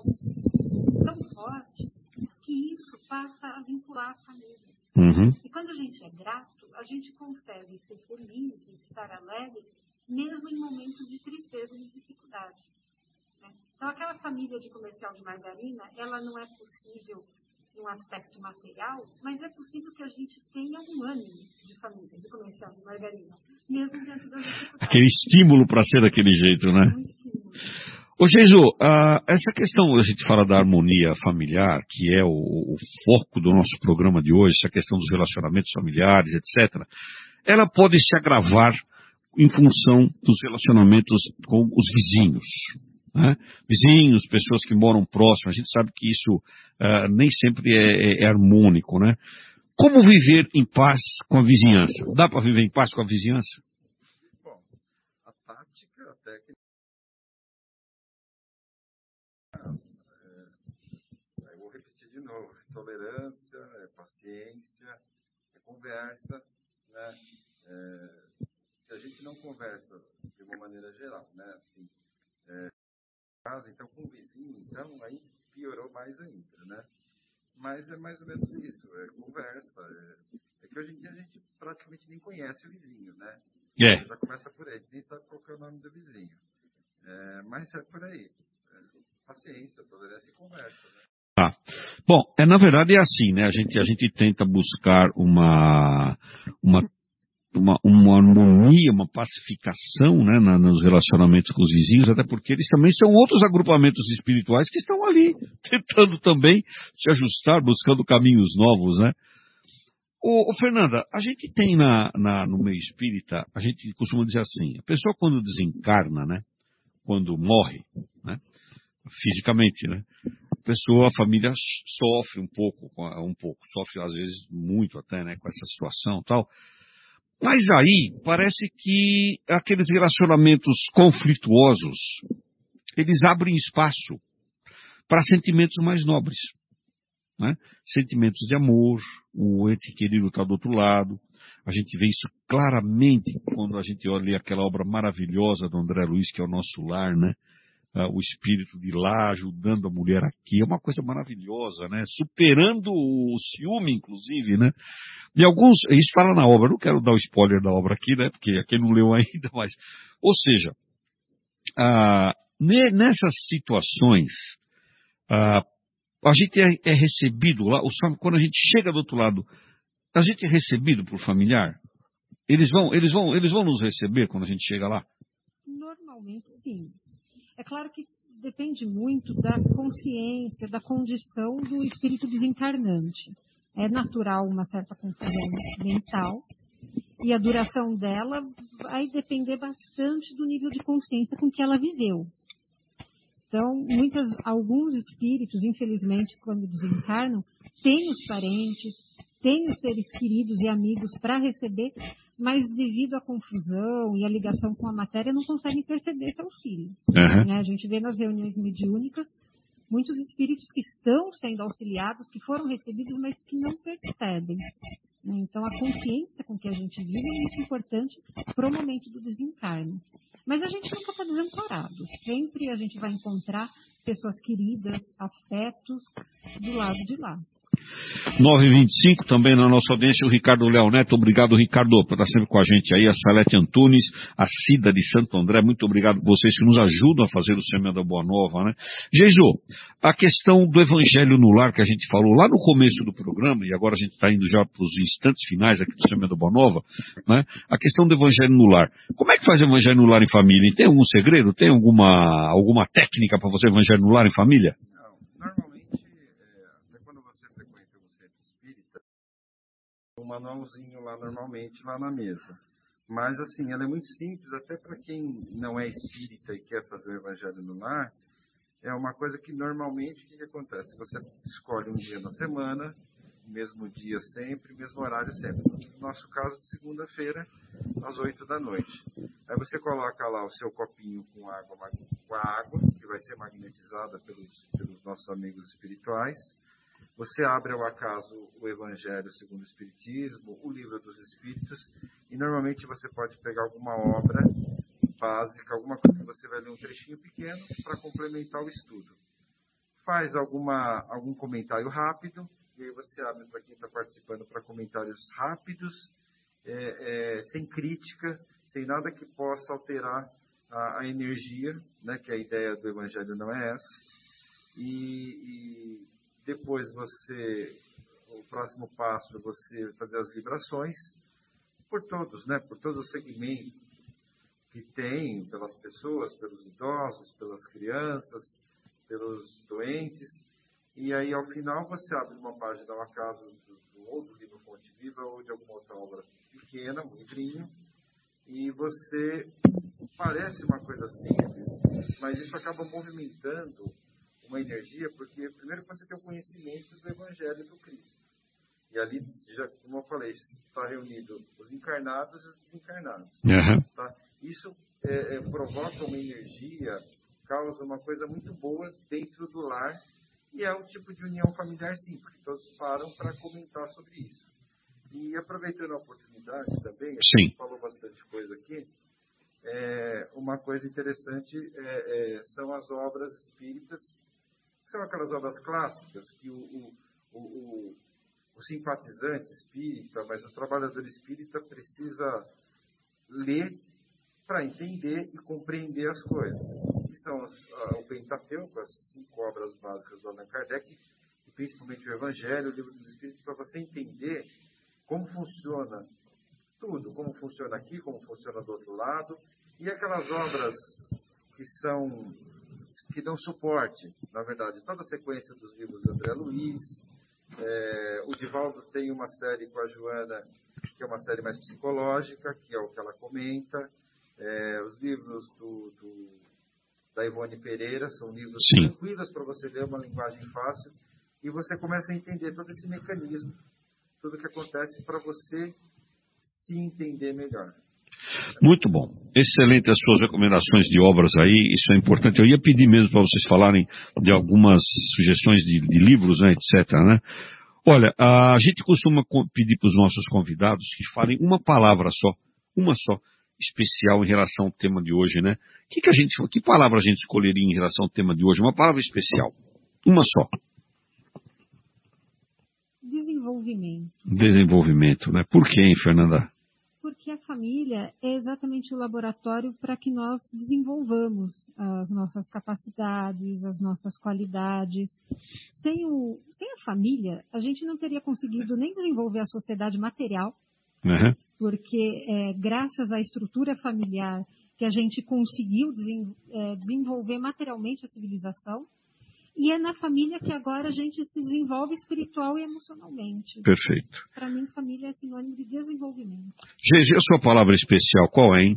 tão forte que isso passa a vincular a família. Uhum. E quando a gente é grato, a gente consegue ser feliz e estar alegre, mesmo em momentos de tristeza e de dificuldade. Né? Então, aquela família de comercial de margarina, ela não é possível num aspecto material, mas é possível que a gente tenha um ânimo de família, de comercial de margarina, mesmo dentro das dificuldades. Aquele estímulo para ser daquele jeito, né? Um estímulo. Ô, Geiso, uh, essa questão, a gente fala da harmonia familiar, que é o, o foco do nosso programa de hoje, essa questão dos relacionamentos familiares, etcétera, ela pode se agravar em função dos relacionamentos com os vizinhos. Né? Vizinhos, pessoas que moram próximas, a gente sabe que isso uh, nem sempre é, é, é harmônico, né? Como viver em paz com a vizinhança? Dá para viver em paz com a vizinhança? Bom, a tática, a técnica, de novo, tolerância, é paciência, é conversa, né? É, se a gente não conversa de uma maneira geral, né? Assim, é, casa, então com o vizinho, então aí piorou mais ainda, né? Mas é mais ou menos isso, é conversa. É, é que hoje em dia a gente praticamente nem conhece o vizinho, né? É. Já começa por aí, nem sabe qual que é o nome do vizinho. É, mas é por aí. É, paciência, tolerância e conversa, né? Tá. Bom, é, na verdade é assim, né? A gente, a gente tenta buscar uma, uma, uma, uma harmonia, uma pacificação, né, na, nos relacionamentos com os vizinhos, até porque eles também são outros agrupamentos espirituais que estão ali, tentando também se ajustar, buscando caminhos novos, né? Ô, ô Fernanda, a gente tem na, na, no meio espírita, a gente costuma dizer assim, a pessoa quando desencarna, né? Quando morre, né? Fisicamente, né? A pessoa, a família sofre um pouco, um pouco, sofre às vezes muito até, né, com essa situação e tal. Mas aí, parece que aqueles relacionamentos conflituosos, eles abrem espaço para sentimentos mais nobres, né? Sentimentos de amor, o ente querido está do outro lado. A gente vê isso claramente quando a gente olha aquela obra maravilhosa do André Luiz, que é o Nosso Lar, né? Uh, o espírito de lá ajudando a mulher aqui, é uma coisa maravilhosa, né? Superando o ciúme, inclusive, né? E alguns, isso fala na obra, não quero dar o spoiler da obra aqui, né? Porque quem não leu ainda, mas... Ou seja, uh, nessas situações, uh, a gente é, é recebido lá, os, quando a gente chega do outro lado, a gente é recebido por familiar? Eles vão, eles vão, eles vão nos receber quando a gente chega lá? Normalmente, sim. É claro que depende muito da consciência, da condição do espírito desencarnante. É natural uma certa confusão mental e a duração dela vai depender bastante do nível de consciência com que ela viveu. Então, muitas, alguns espíritos, infelizmente, quando desencarnam, têm os parentes, têm os seres queridos e amigos para receber, mas devido à confusão e à ligação com a matéria, não conseguem perceber esse auxílio. Uhum. Né? A gente vê nas reuniões mediúnicas muitos espíritos que estão sendo auxiliados, que foram recebidos, mas que não percebem. Né? Então, a consciência com que a gente vive é muito importante para o momento do desencarne. Mas a gente nunca está desamparado. Sempre a gente vai encontrar pessoas queridas, afetos, do lado de lá. nove e vinte e cinco, também na nossa audiência, o Ricardo Léo Neto. Obrigado, Ricardo, por estar sempre com a gente aí. A Salete Antunes, a Cida de Santo André. Muito obrigado por vocês que nos ajudam a fazer o Semeando a Boa Nova, né? Geiso, a questão do Evangelho no Lar que a gente falou lá no começo do programa, e agora a gente está indo já para os instantes finais aqui do Semeando a Boa Nova, né? A questão do Evangelho no Lar. Como é que faz o Evangelho no Lar em família? Tem algum segredo? Tem alguma, alguma técnica para fazer Evangelho no Lar em família? Um manualzinho lá normalmente, lá na mesa. Mas assim, ela é muito simples, até para quem não é espírita e quer fazer o Evangelho no Lar, é uma coisa que normalmente, o que, que acontece? Você escolhe um dia na semana, mesmo dia sempre, mesmo horário sempre. No nosso caso, de segunda-feira, às oito da noite. Aí você coloca lá o seu copinho com água, com a água, que vai ser magnetizada pelos, pelos nossos amigos espirituais. Você abre ao acaso o Evangelho segundo o Espiritismo, o Livro dos Espíritos, e normalmente você pode pegar alguma obra básica, alguma coisa que você vai ler um trechinho pequeno para complementar o estudo. Faz alguma, algum comentário rápido, e aí você abre para quem está participando para comentários rápidos, é, é, sem crítica, sem nada que possa alterar a, a energia, né, que a ideia do Evangelho não é essa. E... e depois você, o próximo passo é você fazer as vibrações por todos, né? Por todo o segmento que tem, pelas pessoas, pelos idosos, pelas crianças, pelos doentes. E aí, ao final, você abre uma página ao acaso do, do outro livro Fonte Viva ou de alguma outra obra pequena, um livrinho, e você, parece uma coisa simples, mas isso acaba movimentando uma energia, porque primeiro você tem o conhecimento do Evangelho do Cristo. E ali, já, como eu falei, está reunido os encarnados e os desencarnados. Uhum. Tá? Isso é, é, provoca uma energia, causa uma coisa muito boa dentro do lar E é um tipo de união familiar, sim, porque todos param para comentar sobre isso. E aproveitando a oportunidade também, a gente falou bastante coisa aqui, é, uma coisa interessante é, é, são as obras espíritas, que são aquelas obras clássicas que o, o, o, o simpatizante espírita, mas o trabalhador espírita precisa ler para entender e compreender as coisas. Que são as, a, o Pentateuco, as cinco obras básicas do Allan Kardec, e principalmente o Evangelho, o Livro dos Espíritos, para você entender como funciona tudo, como funciona aqui, como funciona do outro lado, e aquelas obras que são, que dão suporte, na verdade, toda a sequência dos livros do André Luiz. É, o Divaldo tem uma série com a Joana, que é uma série mais psicológica, que é o que ela comenta. É, os livros do, do, da Ivone Pereira são livros Sim. tranquilos para você ler, uma linguagem fácil, e você começa a entender todo esse mecanismo, tudo o que acontece para você se entender melhor. Muito bom. Excelente as suas recomendações de obras aí, isso é importante. Eu ia pedir mesmo para vocês falarem de algumas sugestões de, de livros, né, etcétera, né? Olha, a gente costuma pedir para os nossos convidados que falem uma palavra só, uma só, especial em relação ao tema de hoje, né? Que, que, a gente, que palavra a gente escolheria em relação ao tema de hoje? Uma palavra especial. Uma só. Desenvolvimento. Desenvolvimento, né? Por quê, hein, Fernanda? Porque a família é exatamente o laboratório para que nós desenvolvamos as nossas capacidades, as nossas qualidades. Sem, o, sem a família, a gente não teria conseguido nem desenvolver a sociedade material, uhum. porque é, graças à estrutura familiar que a gente conseguiu desen, é, desenvolver materialmente a civilização, e é na família que agora a gente se desenvolve espiritual e emocionalmente. Perfeito. Para mim, família é sinônimo de desenvolvimento. G G, a sua palavra especial qual é, hein?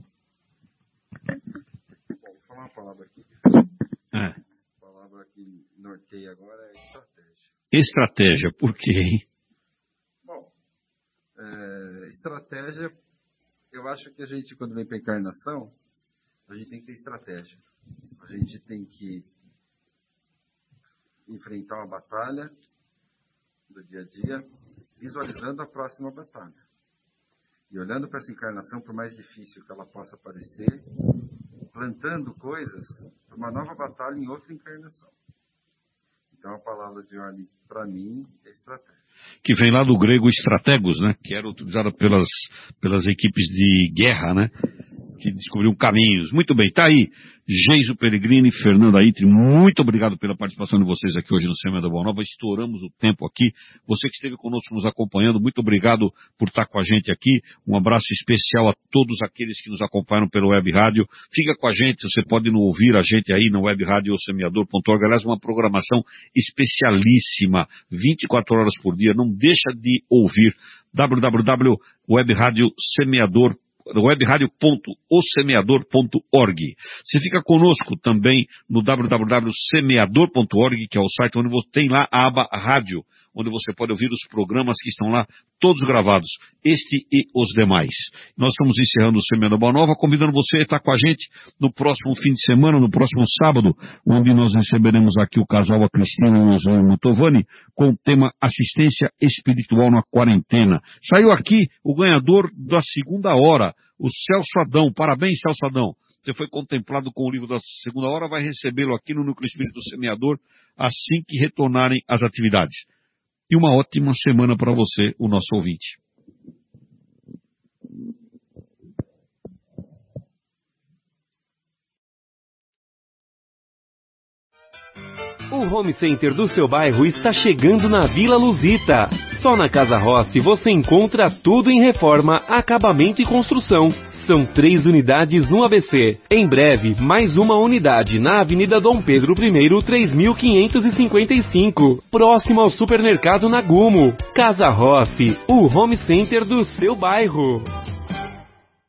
Bom, vou falar uma palavra aqui. É. A palavra que norteia agora é estratégia. Estratégia, por quê, hein? Bom, é, estratégia, eu acho que a gente, quando vem para a encarnação, a gente tem que ter estratégia. A gente tem que enfrentar uma batalha do dia a dia, visualizando a próxima batalha. E olhando para essa encarnação, por mais difícil que ela possa parecer, plantando coisas para uma nova batalha em outra encarnação. Então a palavra de ordem, para mim, é estratégia. Que vem lá do grego estrategos, né? Que era utilizada pelas, pelas equipes de guerra, né? Que descobriam caminhos. Muito bem, tá aí. Geiso Peregrini, Fernanda Itre, muito obrigado pela participação de vocês aqui hoje no Semeia da Boa Nova. Estouramos o tempo aqui. Você que esteve conosco nos acompanhando, muito obrigado por estar com a gente aqui. Um abraço especial a todos aqueles que nos acompanham pelo Web Rádio. Fica com a gente, você pode não ouvir a gente aí no Web Rádio semeador ponto org. Aliás, uma programação especialíssima, vinte e quatro horas por dia. Não deixa de ouvir w w w ponto web rádio semeador ponto org. web rádio ponto o semeador ponto org. Você fica conosco também no w w w ponto semeador ponto org, que é o site onde você tem lá a aba rádio, onde você pode ouvir os programas que estão lá, todos gravados, este e os demais. Nós estamos encerrando o Semeia da Boa Nova, convidando você a estar com a gente no próximo fim de semana, no próximo sábado, onde nós receberemos aqui o casal a Cristina e o Zé Motovani, com o tema Assistência Espiritual na Quarentena. Saiu aqui o ganhador da segunda hora, o Celso Adão. Parabéns, Celso Adão. Você foi contemplado com o livro da segunda hora, vai recebê-lo aqui no Núcleo Espírito Semeador assim que retornarem as atividades. E uma ótima semana para você, o nosso ouvinte. O Home Center do seu bairro está chegando na Vila Luzita. Só na Casa Rossi você encontra tudo em reforma, acabamento e construção. São três unidades no A B C. Em breve, mais uma unidade na Avenida Dom Pedro I, três mil quinhentos e cinquenta e cinco, próximo ao supermercado Nagumo. Casa Rossi, o Home Center do seu bairro.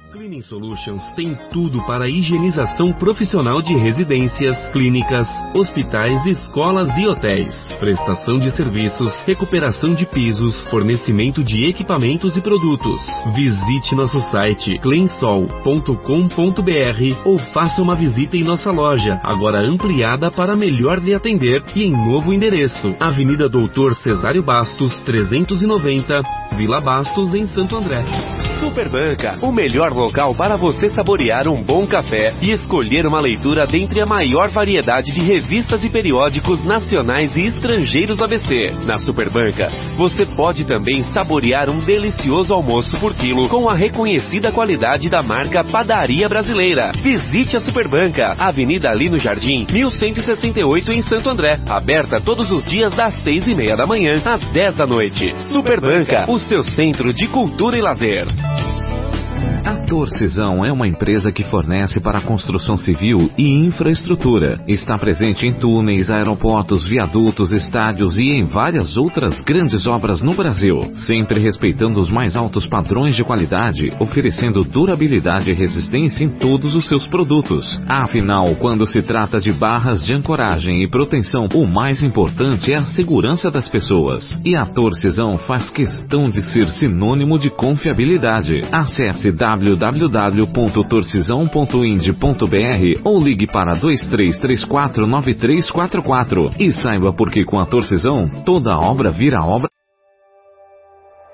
Cleaning Solutions tem tudo para a higienização profissional de residências, clínicas, hospitais, escolas e hotéis. Prestação de serviços, recuperação de pisos, fornecimento de equipamentos e produtos. Visite nosso site cleansol ponto com ponto br ou faça uma visita em nossa loja, agora ampliada para melhor lhe atender e em novo endereço. Avenida Doutor Cesário Bastos, trezentos e noventa, Vila Bastos, em Santo André. Superbanca, o melhor local para você saborear um bom café e escolher uma leitura dentre a maior variedade de revistas e periódicos nacionais e estrangeiros A B C. Na Superbanca, você pode também saborear um delicioso almoço por quilo com a reconhecida qualidade da marca Padaria Brasileira. Visite a Superbanca, Avenida Lino Jardim, mil cento e sessenta e oito, em Santo André. Aberta todos os dias das seis e meia da manhã às dez da noite. Superbanca, o seu centro de cultura e lazer. A Torcisão é uma empresa que fornece para a construção civil e infraestrutura. Está presente em túneis, aeroportos, viadutos, estádios e em várias outras grandes obras no Brasil, sempre respeitando os mais altos padrões de qualidade, oferecendo durabilidade e resistência em todos os seus produtos. Afinal, quando se trata de barras de ancoragem e proteção, o mais importante é a segurança das pessoas. E a Torcisão faz questão de ser sinônimo de confiabilidade. Acesse w w w ponto torcisão ponto ind ponto b r ou ligue para dois três três quatro nove três quatro quatro e saiba por que com a Torcisão toda obra vira obra.